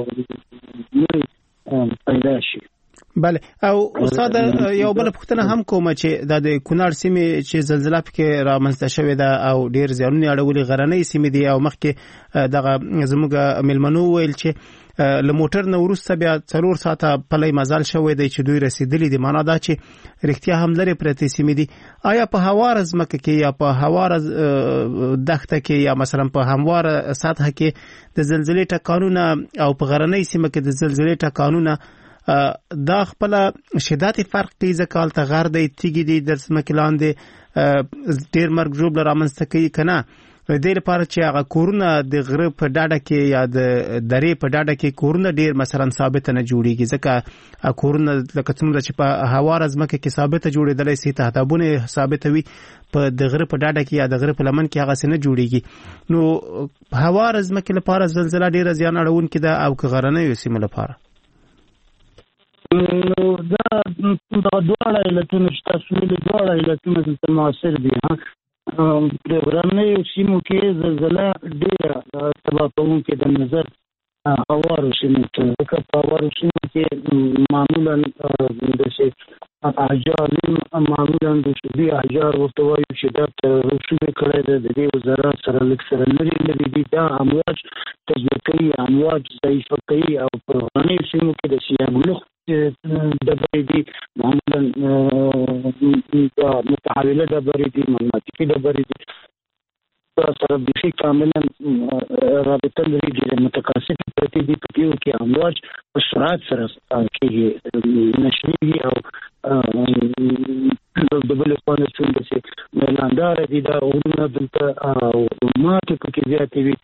نورې پیدا شي. بله او استاد یو بل پوښتنه هم کوم چې د کونړ سیمې چې زلزلہ پکې رامنځته شوې ده او ډیر زیانونه اړولې غرنۍ سیمې دي او مخکې دغه زموږ ملمنو ویل چې له موټر نه وروسته بیا 4 ساعته پلی مزل شوی دی چې دوی رسیدلی دي. معنا دا چې رښتیا هم لري پرته سیمې دي. آیا په هوار ځمکه کې یا په هوار دښته کې یا مثلا په هموار سطح کې د زلزلې ټکانونه او په غرنۍ سیمه کې د زلزلې ټکانونه دا خپل شدت فرق کوي؟ ځکه الته غر دی تیږي دي د ځمکې لاندې ډیر مرګ ژوبله رامنځته کوي کنه. دې لپاره چې هغه کورونه د غره په ډاډه کې یا د درې په ډاډه کې کورونه ډیر مثلا ثابت نه جوړیږي، ځکه کورونه لکه څومره چې په هوار ځمکه کې ثابت جوړېدلای شي تهدابونه ثابت وي، په د غره په ډاډه کې یا د غره په لمن کې هغه څه نه جوړیږي. نو هوار ځمکې لپاره زلزلہ ډیر زیان اړونکې ده او که غرنۍ سیمو لپاره؟ نو دا دواړه علتونه چې تاسو ویلي دواړه علتونه دلته مؤثر دي. د غرنیو سیمو کې زلزله ډېره تباه کوونکې د نظر هوارو سیمو ته، ځکه په هوارو سیمو کې معمولا داسې احجار معمولا د شدي احجار ورته وایو چې دا رسوبې کړی ده د دې وزارت سره لږ سره لرې دي، دا امواج تجزیه کوي، امواج ضعیفه کوي او په غرنیو سیمو کې د سیلاب لخت ډبرې دي، معمولا متحوله ډبرې دي، مغناطیسي ډبرې دي، سره بیخي کاملا رابطه لري، ډېرې متکثفې پرتې دي. په دې کې امواج په سرعت سره کېږي نشریږي او د بلې خوا نه څومره چې میلانداره دي دا غرونه دلته ماتې پکې زیاتې وي،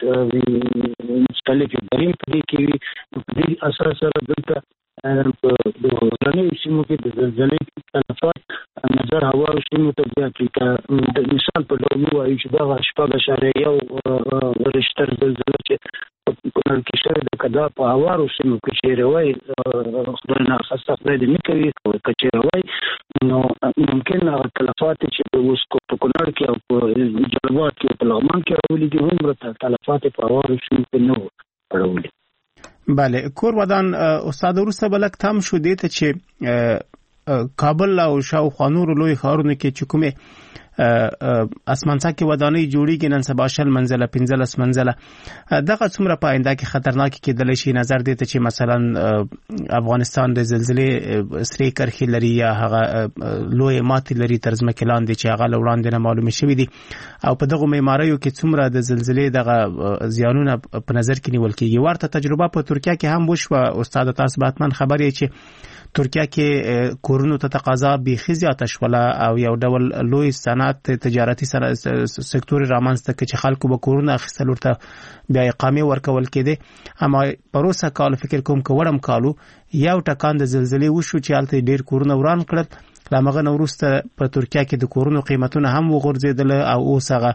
مختلفې درې په دې کې وي. په دې اساس سره دلته په غرنیو سیمو کې د زلزلې تلفات نظر هوارو سیمو ته زیات وي. د مثال په ډول ووایو چې دغه 4.1 رشتر زلزله چې په کونړ کې شوې ده، که دا په هوارو سیمو کې چیرې وای خدای ناخواسته خدای دې نه کوي که چیرې وای نو ممکن هغه تلفات چې اوس په کونړ کې او په جلبات کې او په لغمان کې راولي دي هومره تلفات په هوارو سیمو کې نه وو راولي. بله کور ودان استاد وروسته بلک تم شو دې ته چې کابل او شاوخوا نورو لوی ښارونو کې چې کومې اسمانڅکې ودانۍ جوړیږي نن سبا 10 منزله 15 منزله دغه څومره په آینده کې خطرناک کېدلی شي؟ نظر دې ته چې مثلا افغانستان د زلزلې سرې کرښې لري یا هغه لوی ماتې لري تر ځمکې لاندې چې هغه له وړاندې نه معلومې شوي دي او په دغه معماریو کې څومره د زلزلې دغه زیانونه په نظر کې نیول کېږي. ورته تجربه په ترکیه کې هم وشوه. استاد تاسو به حتما خبر یې چې ترکیه کې کورونو ته تقاضا بیخي زیاته شوله او یو ډول لوی صنعت تجارتي سکتور رامنځته کړ چې خلکو به کورونه اخیستل ورته بیا اقامې ورکول کېدې. اما پروسه کال فکر کوم که وړم کالو یو ټکان د زلزلې وشو چې هلته ډېر کورونه وران کړل. له هغه نه وروسته په ترکیه کې د کورونو قیمتونه هم وغورځېدل او اوس هغه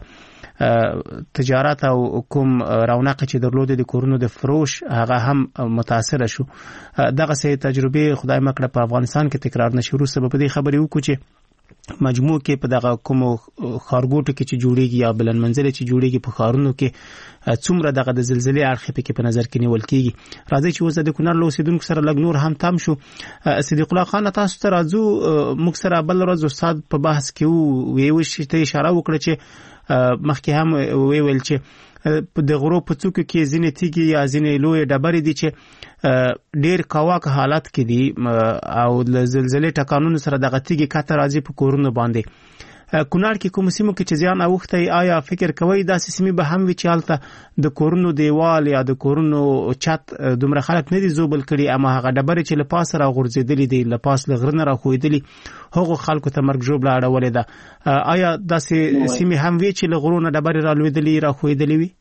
تجارت او کوم رونق چې درلود د کورونو د فروش هغه هم متاثر شو. دغه سه تجربه خدای مکړه په افغانستان کې تکرار نشي. وروسته په دې خبرې وکړو چې مجموع کې په دغه کوم خارګوټو کې چې جوړیږي یا بلند منزله چې جوړیږي په خارونو کې څومره دغه د زلزلې اړخ په نظر کې نیول کېږي. راځي چې اوس د کونړ له اوسیدونکو سره لږ نور هم تام شو. صدیق الله خان تاسو ته راځو. موږ سره بل ورځ استاد په بحث کې ویو چې ته اشاره وکړه چې مخکې هم ویل چې د غرو په څوکو کې ځینې تیږې یا ځینې لوی ډبرې دي چې ډېر کاواک حالت کې دي او د زلزلې ټکانونو سره دغه تیږې کته راځي په کورونو باندې. کونړ کې کوم سیمو کې چې زیان اوښتی آیا فکر کوئ داسې سیمې به هم وي چې هلته د کورونو دیوال یا د کورونو چت دومره خلک نه دي زوبل کړي اما هغه ډبرې چې له پاسه راغورځېدلې دي له پاس له غره نه راښویېدلي هغو خلکو ته مرګ ژوبله اړولې ده آیا داسې سیمې هم وي چې له غرو نه ډبرې رالوېدلې راښویېدلې وي؟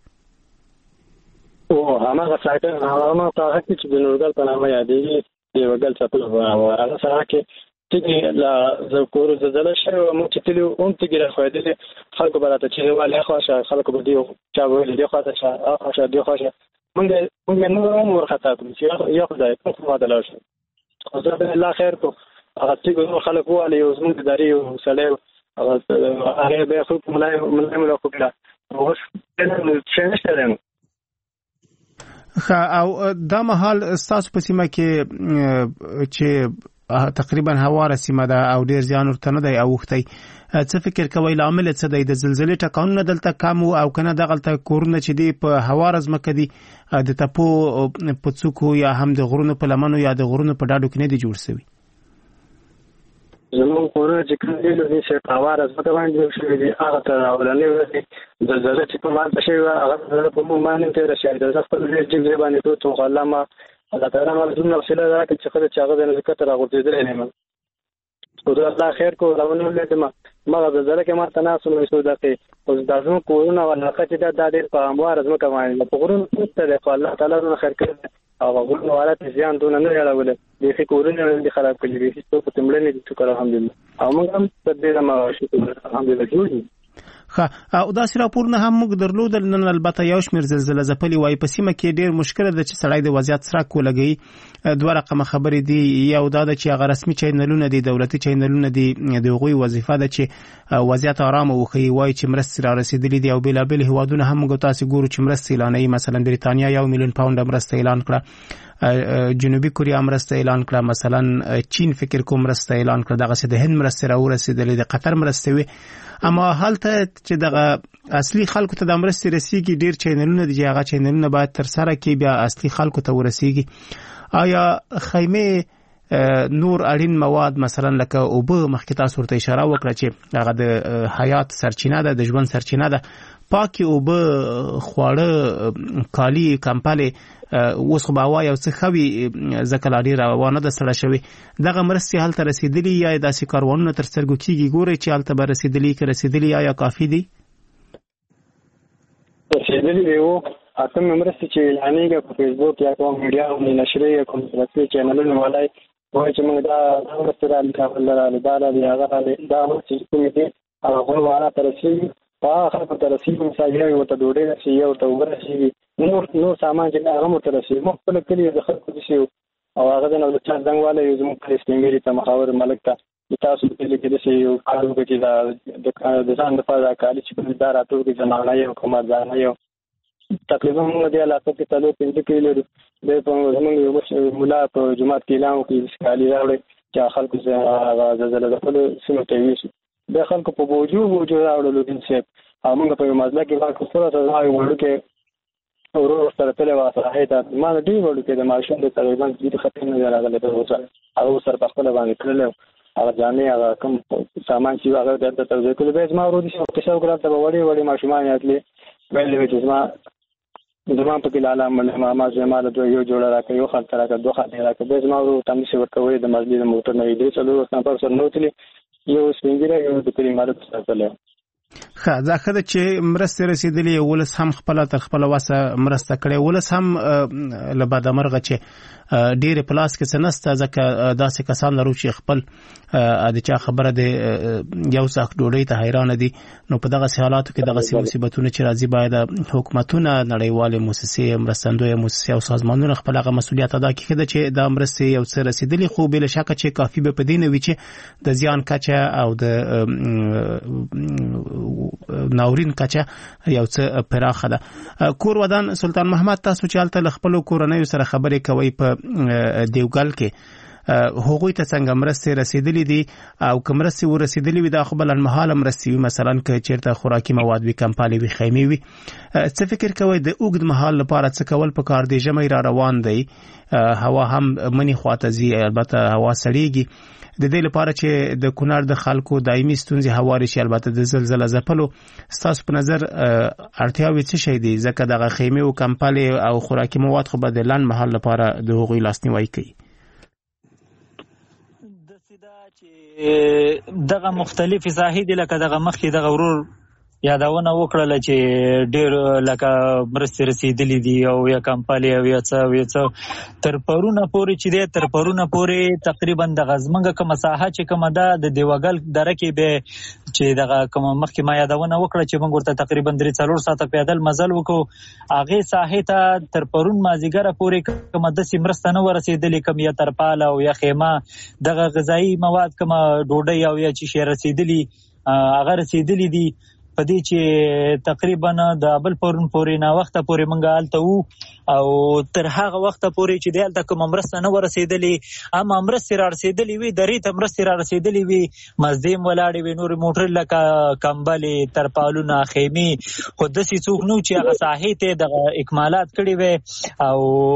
هماغه ساکن هماغه ساحه کې چې د نورګل په نامه یادېږي دیوګل څپل هغه ساحه کې تیږې لا زکور زلزله شوه مو چې تلو اون تیږې راخوېدلې خلکو به راته چې والي خواشه خلکو به دی چا ویل دی خواته خواشه دی خواشه مونږ نو ورخطا کړو چې یا خدای په خوا د لاش خو زه به الله خیر کو هغه تیږې خلکو والي اوس مونږ داري وسلې هغه به خو ملای ملای خو بلا اوس څه نشته ده. او دا مهال ستاسو په سیمه کې چې تقریبا هواره سیمه ده او ډیر زیان ورته نه دی اوښتی څه فکر کوئ لامل څه دی د زلزلې ټکانونه دلته کم او کنه دغلته کورونه چې دی په هواره ځمکه دي د تپو په څوکو یا هم د غرونو په لمنو یا د غرونو په ډاډو کې نه دي جوړ شوي؟ زموږ کورونه چې کوم دي نو چې په هواره ځمکه باندې جوړ شوي دي هغه ته اولنۍ ورځې زلزله چې په مالته شوې وه هغه په موږ باندې تېره شوې ده زه خپل ډېر جګ ځای باندې پروت وم خو الله ما الله تعالی ما دومره حوصله راکړې چې ښه ده چې هغه ځای نه زه کته راغورځېدلی نه یم خو زه الله خیر کړو راونه ولیدم هماغه زلزله کې ما ته ناست وم څو دقیقې خو دا زموږ کورونه او علاقه چې دا ډېر په همواره ځمکه باندې په غرونو پورته دی خو الله تعالی دونه خیر کړی او غرونو حالت زیان دونه نه اړولی بیخي کورونه دي خراب کړي بیخي څوک پکې مړه نه دي شکر الحمدلله او موږ هم تر ډېره شکر الحمدلله جوړ یو. او داسې راپورونه هم موږ درلودل نن البته یو شمېر زلزله ځپلې وایي په سیمه کې ډېر مشکله ده چې سړی د وضعیت څرک ولګوي. دوه رقمه خبرې دي یو دا ده چې هغه رسمي چینلونه دي دولتي چینلونه دي د هغوی وظیفه ده چې وضعیت ارامه وښیي وایي چې مرستې را رسېدلې دي او بېلابېل هېوادونه هم موږ تاسې ګورو چې مرستې اعلانوي مثلا بریتانیا 1 میلیون پاونډه مرسته اعلان کړه جنوبي کوریا مرسته اعلان کړه مثلا چین فکر کوم مرسته اعلان کړه دغه د هند مرسته راورسېدلې د قطر مرسته وي اما هلته چې دغه اصلي خلکو ته د مرستې رسیږي ډیر چینلونه دي هغه چینلونه باید تر سره کې بیا اصلي خلکو ته ورسیږي. آیا خیمه نور اړین مواد مثلا لکه اوبه مخکې تاسو ورته اشاره وکړه چې هغه د حیات سرچینه ده د ژوند سرچینه ده پاکي اوبه خواړه کالي کمپلې اوس خو به هوا یو څه ښه وي ځکه لا ډېره هوا نه ده سړه شوې دغه مرستې هلته رسېدلي یا داسې کاروانونه تر سترګو کېږي ګورئ چې هلته به رسېدلي که رسېدلي یا کافي دي؟ رسېدلي وي و اتم مرستې چې اعلانېږي په فیسبوک یا کوم میډیا نشرې یا کوم رسمي چینلونه والای وایي چې موږ دا مرستې رالي کابل رالي دا رالي هغه رالي دا مرستې چې کومې دي هغه غوړ والا ته رسېږي هغه خلکو ته رسېږي مثال یو ورته ډوډۍ رسېږي ورته اوبه رسېږي نور سامان چې هغه ورته رسېږي موږ خپله کلي د خلکو داسې یو او هغه د نو د چا زنګ والی یو زموږ کلي سپین ږیري ته مخاور ملک ته تاسو په کلي کې داسې یو کار وکړي چې د ځان دپاره دا کالي چې کوم دا راټول کړي زنانه یو کومردانه یو تقریبا موږ دې علاقه کې 4-5 کلي لرو زموږ یو ملا په جومات کې اعلان وکړي چې کالي راوړئ چې خلکو هغه زلزله ځپلو سیمو ته یوسي د خلکو په بوجو راوړلو دین صاحب او موږ په یو مزله کې واکو سره راځي وړوکې ورور سره تللی وه صراحت ما ډېر وړوکې د ماشوم د تقریبا د خطر نه دی راغلی هغه سره په خپله باندې تللی هغه جامې هغه کوم سامان چې هغه درته توضیح کړي بیا زما ورور دي چې قصه وکړه ته به وړې ماشومان یې تللې ویلې وې چې زما پکې لاله ما زما له یو جوړه راکړه یو خلطه راکړه 2 خلطې راکړه بیا زما ورور ته همداسې ورکوی د مزلې د موټر نه 3-4 نفر سره نه وتلي یو سپین ږیری یو د کلي مالک سره تللی ښه دا ښه ده چې مرستې رسېدلې ولس هم خپله تر خپله وسه مرسته کړې ولس هم له بدمرغه چې ډېرې په لاس کې څه نسته ځکه داسې کسان لرو چې خپل د چا خبره د یو څاښت ډوډۍ ته حیرانه دي نو په دغسې حالاتو کې دغسې مصیبتونه چې راځي باید حکومتونه نړیوالې موسسې مرستندویه موسسې او سازمانونه خپل هغه مسؤلیت ادا کړي ده چې دا مرستې یو څه رسېدلي خو بې له شکه چې کافي به په دې نه وي چې د زیان کچه او د ناورین کچه یو څه پراخه ده. کور ودان سلطان محمد تاسو چې هلته له خپلو کورنیو سره خبرې کوئ په دیوګل کې هغوی ته څنګه مرستې رسیدلې دي او کوم مرستې ورسیدلې وي دا خو بلنمهاله مرستې وي، مثلا که چیرته خوراکي مواد وي، کمپالې وي، خیمې وي. څه فکر کوئ د اوږد مهال لپاره څه کول پکار دی؟ ژمی را روان دی، هوا هم منی خواته ځي، البته هوا سړیږي. د دې لپاره چې د کونړ د خلکو دایمي ستونزې هواري شي، البته د زلزلې ځپلو ستاسو په نظر اړتیاوې څه شي دي؟ ځکه دغه خیمې او کمپالې او خوراکي مواد خو به د لنډ مهال لپاره د هغوی لاسنیوي کوي. دغه مختلفې ساحې دي، لکه دغه مخکې دغه ورور یادونه وکړله چې ډېر لکه مرستې رسېدلې دي او یا کمپالې او یا څه تر پرونه پورې چې دی، تر پرونه پورې تقریبا دغه زمونږ کومه ساحه چې کومه ده د دیوګل دره کې به چې دغه کومه مخکې ما یادونه وکړه چې موږ ورته تقریبا 3-4 ساعته پیدل مزل وکړو، هغې ساحې ته تر پرون مازدیګره پورې کومه داسې مرسته نه ورسېدلې، کوم یا ترپال او یا خیمه دغه غذایي مواد کومه ډوډۍ او یا چې شی رسېدلي هغه رسېدلي دي. په دې چې تقریبا د بل پرون پورې نه وخته پورې موږ هلته وو او تر هغه وخته پورې چې دی هلته کومه مرسته نه ورسېدلې، اما مرستې را رسېدلې وي، درې ته مرستې را رسېدلې وي، مزدې هم ولاړې وي، نورې موټرې لکه کمبلې، ترپالونه، خیمې، خو داسې څوک نه و چې هغه ساحې ته دغه اکمالات کړي وي. او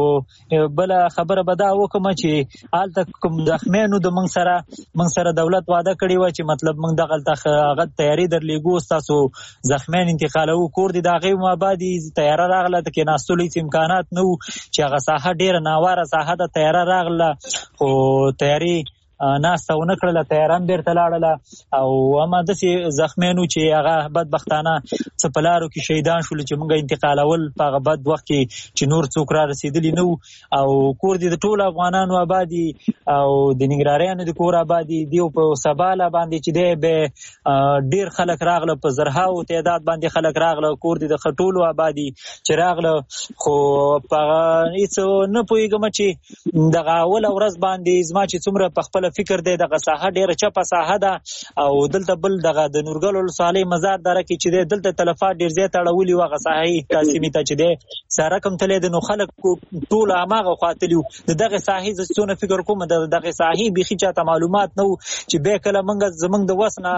بله خبره به دا وکړم چې هلته کوم زخمیانو د موږ سره دولت وعده کړې وه چې مطلب موږ دغلته هغه تیاري درلېږو، ستاسو زخمیان انتقالوو، کور دي د هغې مابادي تیاره راغله، د کېناستلو هېڅ امکانات نه وو چې هغه ساحه ډېره ناواره ساحه ده، تیاره راغله خو تیارې ناسته ونه کړله، تیاره هم بېرته لاړله. او اما داسې زخمیانو چې هغه بدبختانه څه په لارو کې شهیدان شول چې موږ انتقالول په هغه بد وخت کې چې نور څوک را رسېدلي نه وو. او کور دي د ټولو افغانانو آبادي او د ننګرهاریانو د کور آبادي دی. په سباله باندې چې دی به ډېر خلک راغله، په زرهاو تعداد باندې خلک راغله، کور دي د ټولو آبادي چې راغله. خو په هېڅ نه پوهېږم چې دغه اوله ورځ باندې زما چې څومره په خپله فکر دی دغه ساحه ډېره چپه ساحه ده او دلته بل دغه د نورګل ولسوالۍ مزار دره کې چې دی دلته تلفات ډېر زیات اړولي وو هغه ساحې تاسیمې ته چې دی سړک هم تللی دی، نو خلک ټول هماغه خوا تلي وو. د دغې ساحې زه څونه فکر کوم د دغې ساحې بیخي چاته معلومات نه وو چې بیا کله زموږ د وس نه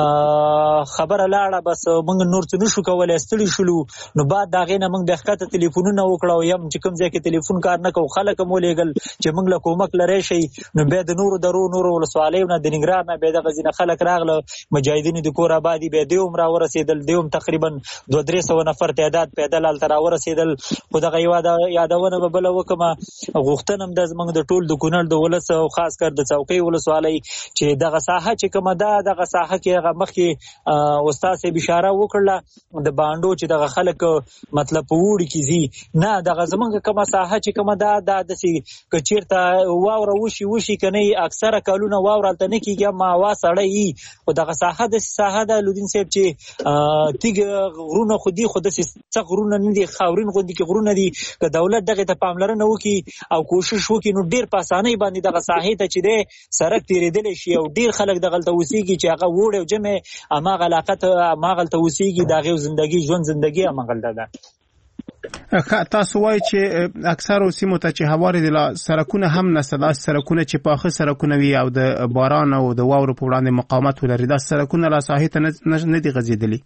خبره لاړه بس موږ نور څه نشو کولی، ستړي شولو. نو بعد د هغې نه موږ بیا ښکته تلیفونونه وکړه او یم چې کوم ځای کې تلیفون کار نه کوو، خلک هم ولېږل چې موږ له کومک لری شئ. نو بیا د نورو درو نورو ولسوالیو نه د ننګرهار نه بیا دغه ځینې خلک راغله، مجاهدینو د کور آبادي بیا دوی هم راورسېدل، دوی هم تقریبا 200-300 نفر تعداد پیدل هلته راورسېدل. خو دغه یادونه به بله وکړم، غوښتنه هم ده زموږ د ټول د کونړ د ولس او خاص کر د څوکۍ ولسوالۍ چې دغه ساحه چې کومه ده دغه ساحه کې هغه مخکې استاد صاحب اشاره وکړله د بانډو چې دغه خلک مطلب په اوړي کې ځي، نه دغه زموږ کومه ساحه چې کومه ده دا داسې که چېرته واوره وشي که نه اکثره کلونه واوره هلته نه کېږي، اما هوا سړی وي. خو دغه ساحه داسې ساحه ده لودین صاحب چې تیږه غرونه خو دي، خو داسې سخت غرونه نه دي، خاورین غوندې کې غرونه دي. که دولت دغې ته پاملرنه وکړي او کوشش وکړي نو ډېر په اسانۍ باندې دغه ساحې ته چې دی سړک تېرېدلی شي او ډېر خلک دغلته اوسېږي چې هغه وړ او جمع هماغه علاقه ته هماغلته اوسېږي، د هغې ژوند زندګي هماغلته ده. تاسو وایئ چې اکثرو سیمو ته چې هوارې دي سړکونه هم نشته، داسې سړکونه چې پاخه سړکونه وي او د باران او د واورو په وړاندې مقاومت ولري، داسې سړکونه لا ساحې ته نه دي غځېدلي.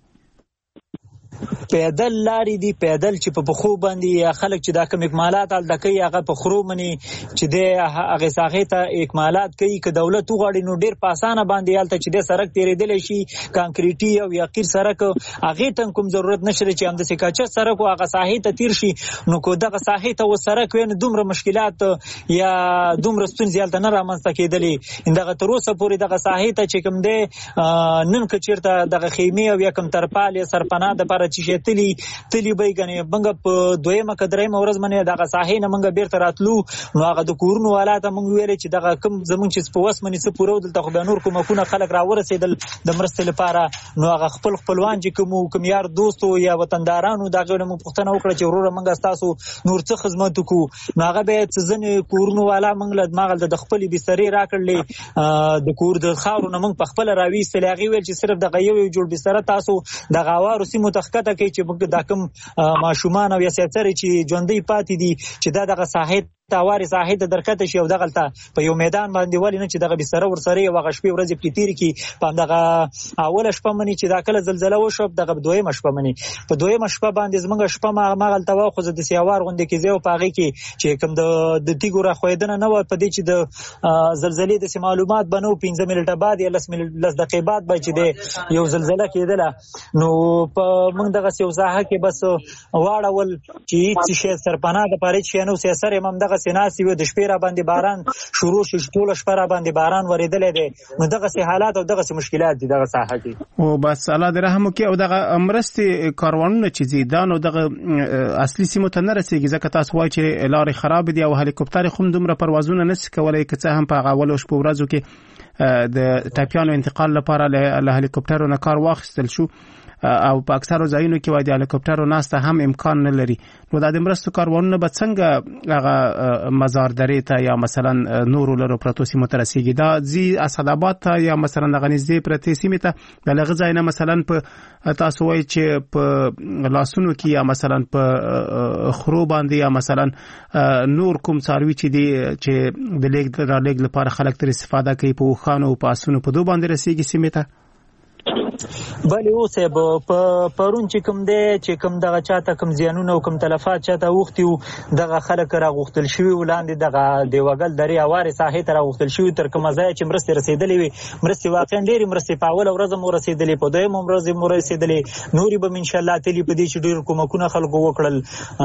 پیدل لارې دي، پیدل چې په پښو باندې خلک چې دا کوم اکمالات هلته کوي هغه په خرو منې چې دی هغې ساحې ته اکمالات کوي. که دولت وغواړي نو ډېر په اسانه باندې هلته چې دی سړک تېرېدلی شي، کانکریټي او یا قیر سړک، هغې ته کوم ضرورت نشته چې همداسې کاچه سړک و هغه ساحې ته تېر شي. نو که دغه ساحې ته و سړک وي نو دومره مشکلات یا دومره ستونزې هلته نه رامنځته کېدلې. دغه تر اوسه پورې دغه ساحې ته چې کوم دی نن که چېرته دغه خیمې او یا کوم ترپال یا سرپناه دپاره چې شي تلی به یې ګنې موږ په دویمه که درېیمه ورځ باندې دغه ساحې نه موږ بېرته راتلو نو هغه د کورونو والا ته موږ ویلې چې دغه کوم زموږ چې په وس باندې څه پوره و دلته خو بیا نور کومکونه خلک راورسېدل د مرستې لپاره. نو هغه خپلوان چې کوم یار دوستو یا وطندارانو د هغې نه موږ پوښتنه وکړه چې وروره موږ ستاسو نور څه خدمت وکړو. نو هغه بیا څه ځینې کورونو والا موږ له هماغلته د خپلې بسترې راکړلې، د کور د خاورو نه موږ په خپله راویستلې. هغې ویل چې صرف دغه یو جوړ بستره تاسو دغه هوارو سیمو ته ښکته کوئ چې دا کوم ماشومان او یا سیاڅرې چې ژوندۍ پاتې دي چې دا دغه ساحې تاوارې ساحې ته درکته شي او دغلته په یو میدان باندې ولې نه چې دغه بستره ورسره یې هغه شپې ورځې پکې تېرې کړي. په همدغه اوله شپه مني چې دا کله زلزله وشوه دغه دویمه شپه مني په دویمه شپه باندې زموږ شپه هماغلته وه خو زه داسې هوار غوندې کې ځای و په هغې کې چې کوم د تیږو راښویدنه نه وه په دې چې د زلزلې داسې معلومات به نه و 15 منټه بعد یا 10 دقیقې بعد به چې د یو زلزله کېدله نو په موږ دغسې یو ساحه کې بس واړول چې هېڅ شی سرپناه دپاره هېڅ شی نه و سیاسر یم هم دغسې ناستې وي د شپې را باندې باران شروع شي ټوله شپه را باندې باران ورېدلی دی نو دغسې حالات او دغسې مشکلات دي دغه ساحه کې. او بس الله دې رحم وکړي. او دغه مرستې کاروانونه چې ځي دا نو دغه اصلي سیمو ته نه رسېږي ځکه تاسو وایي چې لارې خراب دي او هلیکوپټر خو دومره پروازونه نشي کولی که څه هم په هغه اولو شپو ورځو کې د ټپیانو انتقال لپاره له هلیکوپټرو نه کار واخیستل شو او په اکثرو ځایونو کې وایي د هلیکوپټرو ناسته هم امکان نه لري. نو دا د مرستو کاروانونه به څنګه هغه مزار درې ته یا مثلا نورو لرو پرتو سیمو ته رسېږي؟ دا ځي اسداباد ته یا مثلا دغه نږدې پرتې سیمې ته د هغه ځای نه مثلا په تاسو وایي چې په لاسونو کې یا مثلا په خرو باندې یا مثلا نور کوم څاروي چې دي چې د لیږد رالېږد لپاره خلک ترې استفاده کوي په اوښانو او په اسونو په دو باندې رسېږي سیمې ته؟ بلې اوسې په پرون چې کوم دی چې کوم دغه چاته کوم زیانونه او کوم تلفات چاته اوښتي وو دغه خلک راغوښتل شوي وو لاندې دغه دیوګل درې هوارې ساحې ته راغوښتل شوي تر کومه ځایه چې مرستې رسېدلې وي. مرستې واقعا ډېرې مرستې په اوله ورځ مو رسېدلې په دویمه ورځ مو رسېدلې نورې به م انشاءالله تلي په دې چې ډېر کومکونه خلکو وکړل.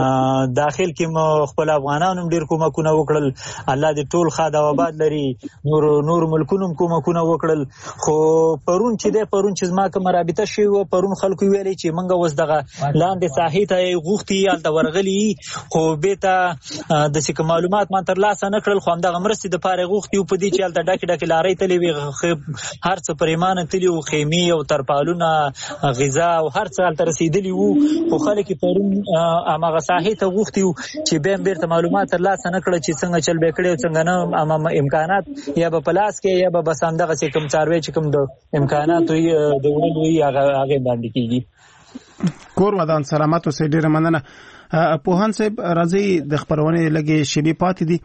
داخل کې مو خپل افغانانو هم ډېر کومکونه وکړل الله دې ټول ښاد او آباد لري. نور ملکونو هم کومکونه وکړل. خو پرون چې دی پرون چې زما کومه رابطه شوې وه پرون خلکو ویلې چې موږ اوس دغه لاندې ساحې ته یې غوښتي هلته ورغلي خو بېرته داسې که معلومات ما ترلاسه نه کړل خو همدغه مرستې دپاره یې غوښتي وو په دې چې هلته ډکې ډکې لارۍ تللې وي هر څه پرېمانه تللي وو خیمې او ترپالونه غذا او هر څه هلته رسېدلي وو خو خلک یې پرون هماغه ساحې ته غوښتي وو چې بیا هم بېرته معلومات ترلاسه نه کړه چې څنګه چل به کړی او څنګه نه امکانات یا به په لاس کې یا به بس همدغسې کوم څاروی چې کوم د امکاناتو د وړلو وي هغې باندې کېږي. کور ودان سلامت اوسئ. ډېره مننه. پوهان صاحب راځئ د خپرونې لږې شیبې پاتې دي.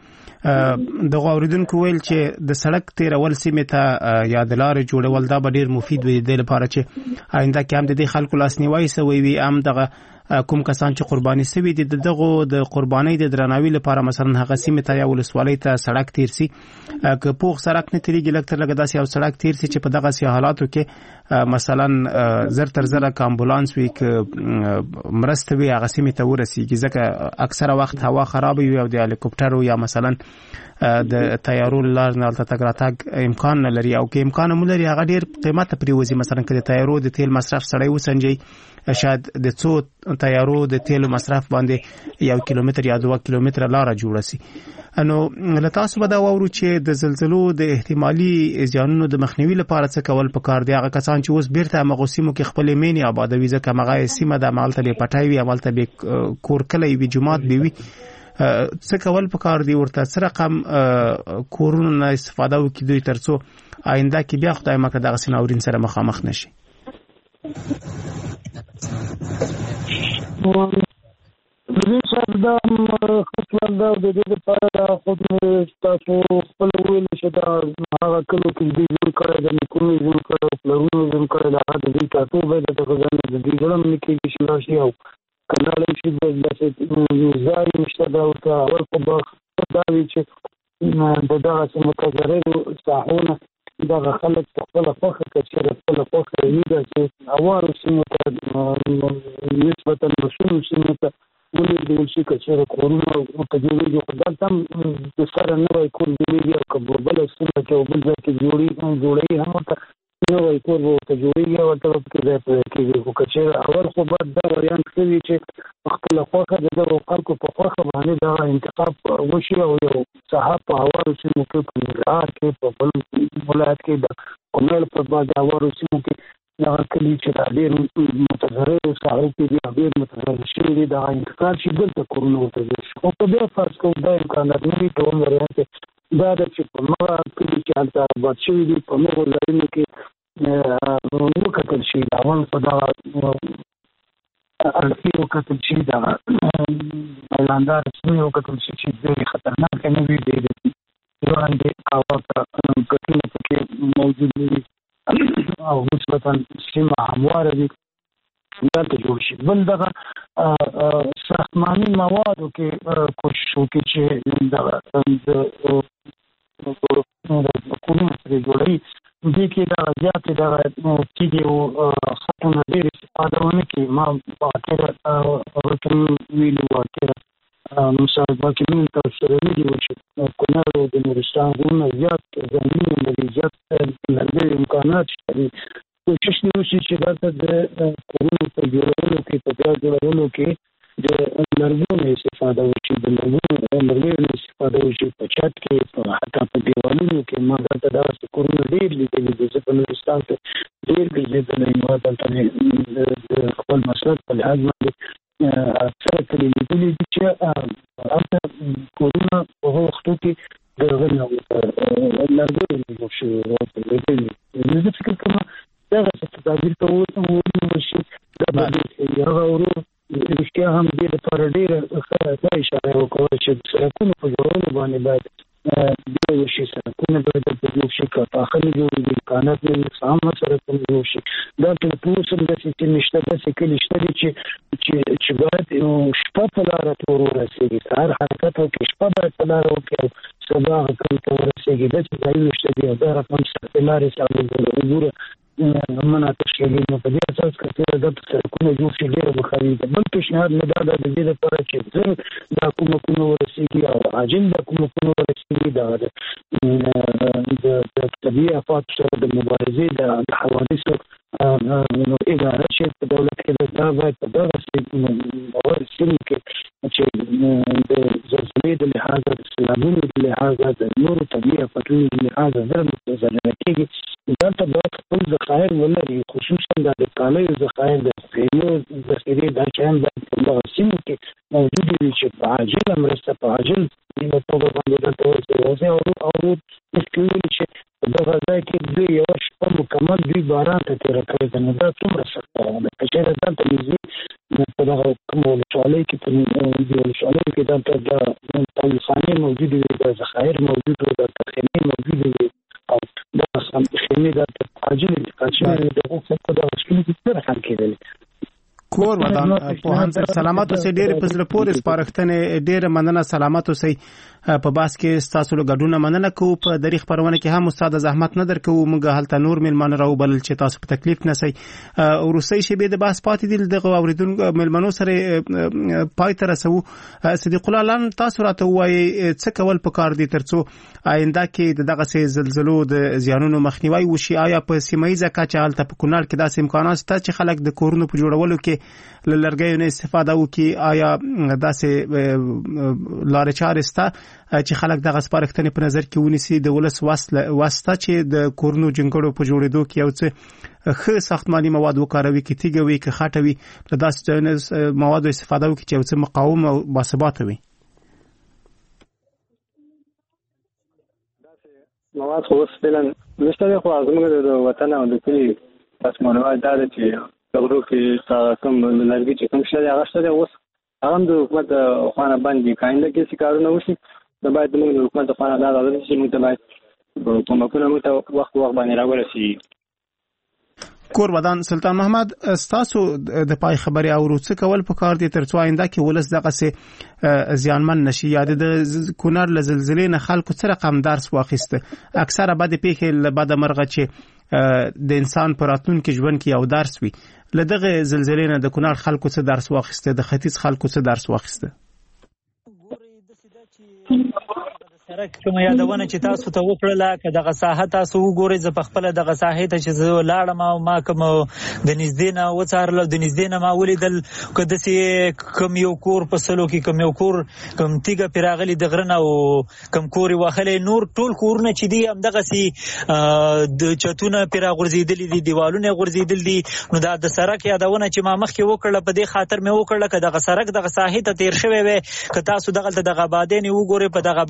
دغه اورېدونکو ویل چې د سړک تېرول سیمې ته یا د لارې جوړول دا به ډېر مفید وي د دې لپاره چې آینده کې هم د دې خلکو لاسنیوی سوی وي هم دغه کوم کسان چې قرباني سوي دي دغه د قربانۍ د درناوي لپاره مثلا هغه سیمې ته یا ولسوالۍ ته سړک تیر سي که پوخ سړک نه تیریږي لږ تر لږه داسې یو سړک تیر سي چې په دغه سي حالاتو کې مثلا زر تر زره امبولانس وي که مرسته وي هغه سیمې ته ورسیږي ځکه اکثره وخت هوا خراب وي او د هلیکوپټرو یا مثلا د طیارو لار نه تل تګ راتګ امکان نه لري او که امکان هم لري هغه ډیر قیمته پریوزي. مثلا که د طیارو د تیل مصرف سړی وسنجي شاید د څو طیارو د تیلو مصرف باندې 1 کیلومتر یا 2 کیلومتر لار جوړه سي. نو له تاسو به دا واورو چې د زلزلو د احتمالي زیانونو د مخنیوي لپاره څه کول پکار دي. هغه کسان چې اوس بیرته هغه سیمو کې خپل مینې آبادوي ځکه هغه سیمه د مالته به پټای وي عملته به کور کلی وي جماعت به وي څه کول پکار دي ورته څه رقم کورونو نه استفاده وکړي دوی ترڅو آینده کې بیا خدای مکه دغه سناورین سره مخامخ نشي. دې صاحب دا خپل دا د دې لپاره خود تاسو خپل ویل چې دا هغه کلو کې دې جوړ کړی د کومې جوړ کړو پلانونو جوړ کړی دا د دې تاسو به د غزان د دې ګرام کې چې راشي او کنال چې د ځای مشته دا او په باغ دا چې دغه متضرر ساحونه دغه خلک خپل خوښه کوي خپل خوښه یې چې اوارو سیمو ته نسبتا مسؤل سیمو ته ولې د شي چې کورونه او تجربه خدای تم د سره نه وای کول دی او کبل سیمه چې بل ځای کې جوړي هم ته نو وای کول وو ته جوړي او ته په کې کې چې اول خو بعد دا وریان کوي چې خپل خوښه د خلکو په خوښه باندې دا انتخاب وشي او یو صاحب په اوارو سیمو کې په نګار کې په بل ولایت کې د کومل په بعد اوارو سیمو کې دا کلی چې دا ډېر متضرر ساحو کې دي ډېر متضرر شوي دي دا انتقال شي دلته کورونه متضرر شي خو په دې فرض کوو دا امکانات نه دي کوم وریانت دا د چې په مغه کلی چې هلته آباد شوي دي په مغو ځایونو کې وکتل شي دا اول په دغه اړتي وکتل شي دا اعلاندار سیمې وکتل شي چې ډېرې خطرناکې نه وي، ډېرې لاندې هوا ته کټونه پکې موجود وي او نسبتا سیمه همواره وي، دلته جوړ شي. بل دغه ساختماني موادو کې کوشش وکړي چې دغه کورونه پرې جوړوي، دې کې دغه زیاتې دغه تیږې او خطونه ډېر استفاده ونه کړي. ما واقعه ویلي واقعه مسابقه کې موږ تاسو سره ویلي وو چې کونړ او د نورستان غرونه زیات زمینونه لري، زیات لرګي امکانات شته. کوشش دې وشي چې دلته د کورونو په جوړولو کې په بیا جوړولو کې د لرګیو استفاده وشي، د لرګیو استفاده وشي په چت کې، حتی په دیوالونو کې. ما دلته داسې کورونه ډېر لیدلي دي، زه په نورستان کې ډېر ګرځېدلی یم، دلته د خپل مسلک په لحاظ باندې اکثره کلي لیدلي دي چې هلته کورونه په هغو وختو کې د هغه نه لرګیو نه جوړ شوي وو. زه فکر کوم دغسې تدابیر ته ونیول شي، دا به هغه ورو رښتیا هم دې لپاره ډېره ښه اشاره وکړه چې د سړکونو په جوړولو باندې باید ډېر وشي. سړکونه باید دلته جوړ شي، که پاخه نه جوړېږي، امکانات نه وي، عامه سړکونه جوړ شي. دلته په اوس هم داسې کلي شته، داسې کلي شته دي چې باید شپه په لاره ته ورسېږي، سهار حرکت وکړي، شپه باید په لاره وکړي او سبا هغه کلي ته ورسېږي. داسې ځایونه شته دي او دا رقم سختې لارې وګوره مناطق شوي، نو په دې اساس که څېره دلته سړکونه جوړ شي ډېره به ښه وي. بل پیشنهاد مې دا ده د دې لپاره چې زر دا کومکونه ورسېږي او عاجل دا کومکونه ورسېږي د طبیعي آفاتو سره د مبارزې د حوادثو اداره چې په دولت کې دا باید په دغسې سیمو کې چې د زلزلې د لحاظه، د سیلابونو د لحاظه، د نورو طبیعي آفتونو د لحاظه زر متضرره کېږي، دلته باید خپل ذخایر ولري، خصوصا د کالیو ذخایر، د خیمو ذخیرې، دا شیان باید په دغه سیمو کې موجود وي چې په عاجله مرسته، په عاجل توګه باندې دلته ورسېږي. او مخکې ویلي چې په دغه ځای کې دوی یوه شپه مکمل دوی باران ته تېره کړې ده، نو دا څومره سخته ده. که چېرې دلته نږدې په دغه کومه ولسوالۍ کې په دې ولسوالیو کې دلته د تولخانې موجودې وي، د ذخایر موجود وي، دلته خیمې موجودې وي او دغه خیمې دلته عاجل انتقال شوي دي، د هغو خلکو دغه شپې کې څه حل کېدلې. کور ودان پوهان صاحب سلامت اوسئ، ډېرې په زړه پورې سپارښتنې، ډېره مننه، سلامت اوسئ. په باس کې ستاسو له ګډونه مننه کوو. په دریغ خپرونه کې هم استاد زحمت نه درکوو، موږ هلته نور میلمانه راوبلل چې تاسو په تکلیف نسئ. وروستۍ شېبې د بحث پاتې دي، دغه اورېدونکو میلمنو سره پای ته رسوو. صدیق الله لن تاسو راته ووایئ څه کول پکار دي ترڅو آینده کې د دغسې زلزلو د زیانونو مخنیوی وشي؟ آیا په سیمه ییزه کچه هلته په کونړ کې داسې امکانات شته چې خلک د کورونو په جوړولو کې له لرګیو نه استفاده وکړي؟ آیا داسې لارې چارې شته چې خلک دغه سپارښتنې په نظر کې ونیسي؟ د ولس واسطه چې د کورونو جنګړو په جوړېدو کې یو څه ښه ساختماني مواد وکاروي، که تیږه وي که خټه وي، له داسې موادو استفاده وکړي چې یو څه مقاوم او باثباته وي. مواد خو اوس فعلا نشته دی، خو زموږ د وطن او د کلي ساختمانوال دا ده چې غرو کې کوم لرګي چې کوم شته دی هغه شته دی. اوس هغه هم د حکومت خوانا باندې کاینده کې چې کارونه وشي، دا باید موږ د حکومت خوانا دا راځي چې موږ ته باید کومکونه موږ ته وخت باندې راورسي. کور ودان سلطان محمد، ستاسو د پای خبرې اورو څه کول پکار دي ترڅو آینده کې ولس دغسې زیانمن نشي؟ یا د کونړ له زلزلې نه خلکو څه رقم درس واخیسته؟ اکثره بدې پیښې له بده مرغه چې د انسان په راتلونکي ژوند کې یو درس وي، له دغه زلزلې نه د کونړ خلکو څه درس واخیسته؟ د ختیځ خلکو څه درس واخیسته؟ سره کوم یادونه چې تاسو ته وکړله، که دغه ساحه تاسو وګورئ، زه په خپله دغه ساحې ته چې زه لاړم او ما کوم د نږدې نه وڅارله، د نږدې نه ما ولیدل که داسې کوم یو کور په سلو کې کوم یو کور کوم تیږه پرې راغلې د غره نه او کوم کور یې وهلی، نور ټول کورونه چې دي همدغسې د چتونه پرې راغورځېدلي دي، دیوالونه یې غورځېدلي دي. نو دا د سړک یادونه چې ما مخکې وکړله په دې خاطر مې وکړله که دغه سړک دغه ساحې ته تېر شوی وی، که تاسو دغلته دغه آبادین وګورئ، په دغه آبادینو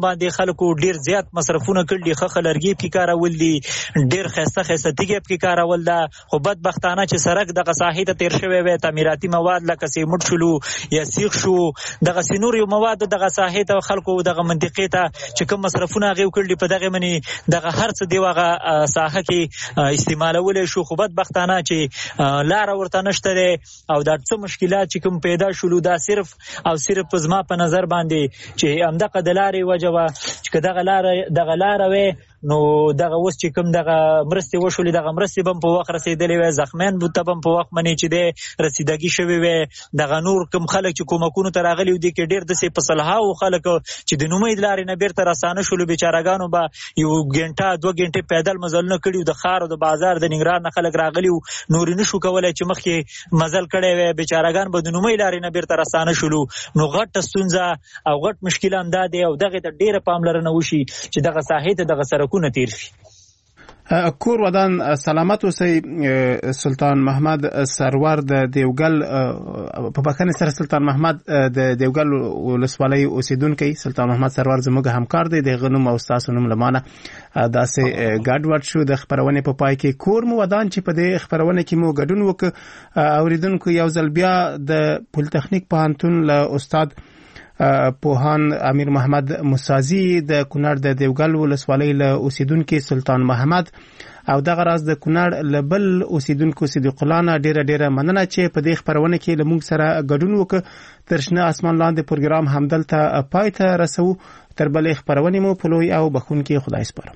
باندې خلکو ډیر زیات مصرفونه کړي، خخ لرګي په کارول دي، ډیر خسته تیګه په کارول ده. خو بدبختانه چې سړک دغه ساحې ته تیر شوی وي، تعمیراتي مواد لکه سیمټ شلو یا سیخ شو، دغه سینور یو مواد دغه ساحې ته خلکو دغه منطقې ته چې کوم مصرفونه هغه وکړي په دغه منی دغه هر څه دی هغه ساحه کې استعمالول شو. خو بدبختانه چې لار ورته نشته او دا څه مشکلات چې کوم پیدا شول دا صرف او صرف زما په نظر باندې چې همدغه د لارې وجه وه چې دغه لاره وي نو دغه اوس چې کوم دغه مرستې وشولې دغه مرستې به په وخت رسېدلې وي، زخمیان ته به په وخت باندې چې دی رسیدګي شوې وي. دغه نور کوم خلک چې کومکونو ته راغلي دي کې ډېر داسې په سلهاو خلک چې د نومید لارې نه بیرته راسانه شولو، بیچارهګانو به یو ګنټه 2 ګنټې پیدل مزلونه کړي، د ښار او د بازار د ننګرهار نه خلک راغلي وو، نور نه شو کولی چې مخکې مزل کړی وی، بیچارهګان به د نومید لارې نه بیرته راسانه شولو. نو غټه ستونزه او غټ مشکل هم دا دی او دغې ته ډېره پاملرنه وشي چې دغه ساحې ته دغه سرکونه تیر شي. کور ودان سلامت اوسئ. سلطان محمد سرور د دیوګل په بخښنې سره سلطان محمد د دیوګل ولسوالۍ اوسیدونکی سلطان محمد سرور زموږ همکار دی، د هغه نوم او ستاسو نوم له مانه داسې ګډوډ شو د خپرونې په پای کې. کور مو ودان چې په دې خپرونه کې مو ګډون وکړ، اوریدونکو یو ځل بیا د پولیتخنیک پوهنتون له استاد پوهان امیر محمد مسازی، د کونړ د دیوګل ولسوالۍ له اوسیدونکو سلطان محمد او دغه راز د کونړ له بل اوسیدونکو صدیق الله نه ډیره مننه چې په دې خبرونه کې له موږ سره ګډون وکړ. تر شنه اسمان لاندې پروګرام همدلته پای ته رسو. تر بلې خبرونې مو په لوی او بخښونکي خدای سپارم.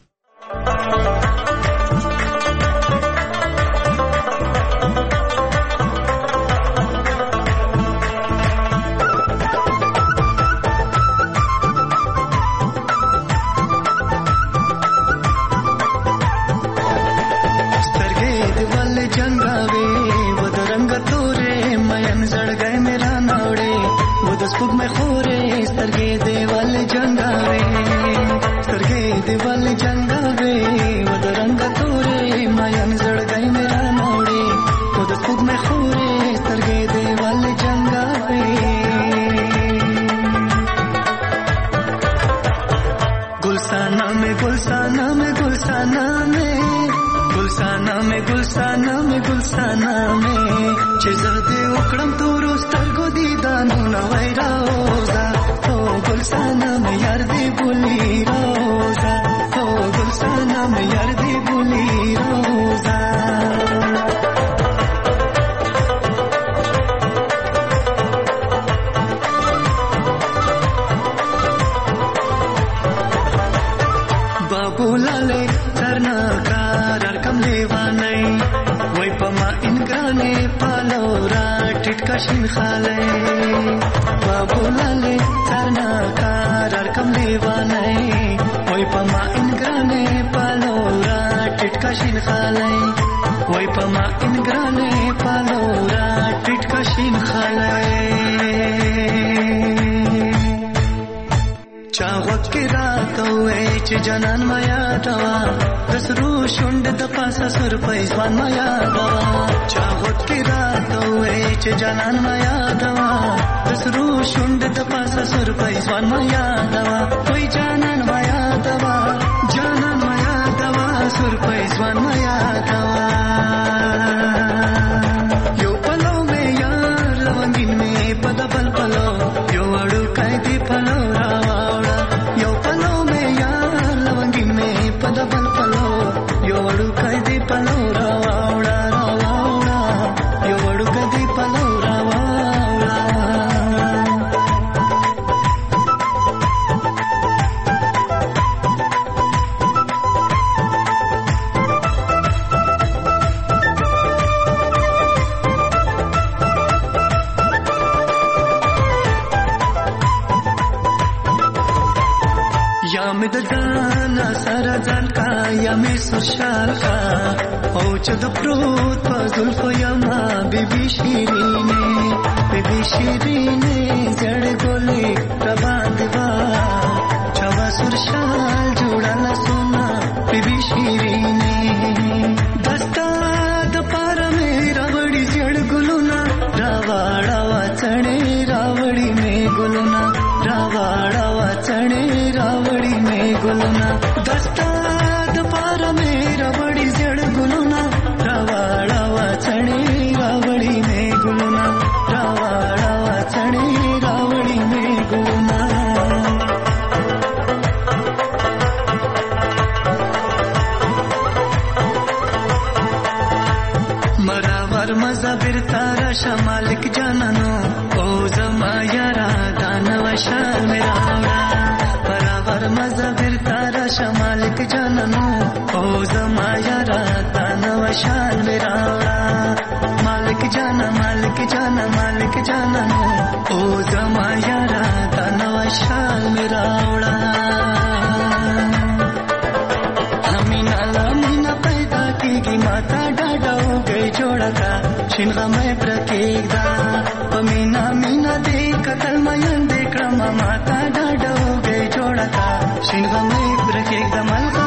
جنان مایا دوا دسرو شوند د پاسه سر پېزوان مایا دوا چاغت کی رات وې چې جنان مایا دوا دسرو شوند د پاسه سر پېزوان مایا دوا وای جنان مایا دوا سر پېزوان مایا دوا یو پلو مې یار لونګین مې پدبل پلو یو اړو کای دی پلو راوړا یو پلو مې پدبل پلو یو وړو کای دی پلو راوړا یو وړو کای دی پلو راوړا. یا مې د ځان سره ځان کا یا مې سوشال کا او چې د پروت په زلفو یما بیبي شیرینه زړ ګولې را باندې وا چوا سرشال جوړاله سونا بیبي شیرینه دستا د پار مې راوړي زړ ګلونا راوړا وچړې راوړي مې ګلونا راوړا وچړې ګلونه دستا د پار مې راوړي زړ ګلونه راواړه وڅړې راوړي مې ګلونه راواړه وڅړې راوړي مې ګلونه مراور مزبر تارا شمالک جانانو او زما یارا دانو شال میرا مراور مزبر تارا شمالک جانانو او زما یارا دانو شال میرا مالک جانا مالک جانا مالک جانانو او زما یارا دانو شال میرا همینا لمینا پیدا کیږي ماتا ډاډو گئی جوړه کا شینغه مې پرکېږدا پمینا مینا دې کتل مې دې کړم ماتا ډاډو گئی جوړه کا شینغه مې پرکېږدا ملګری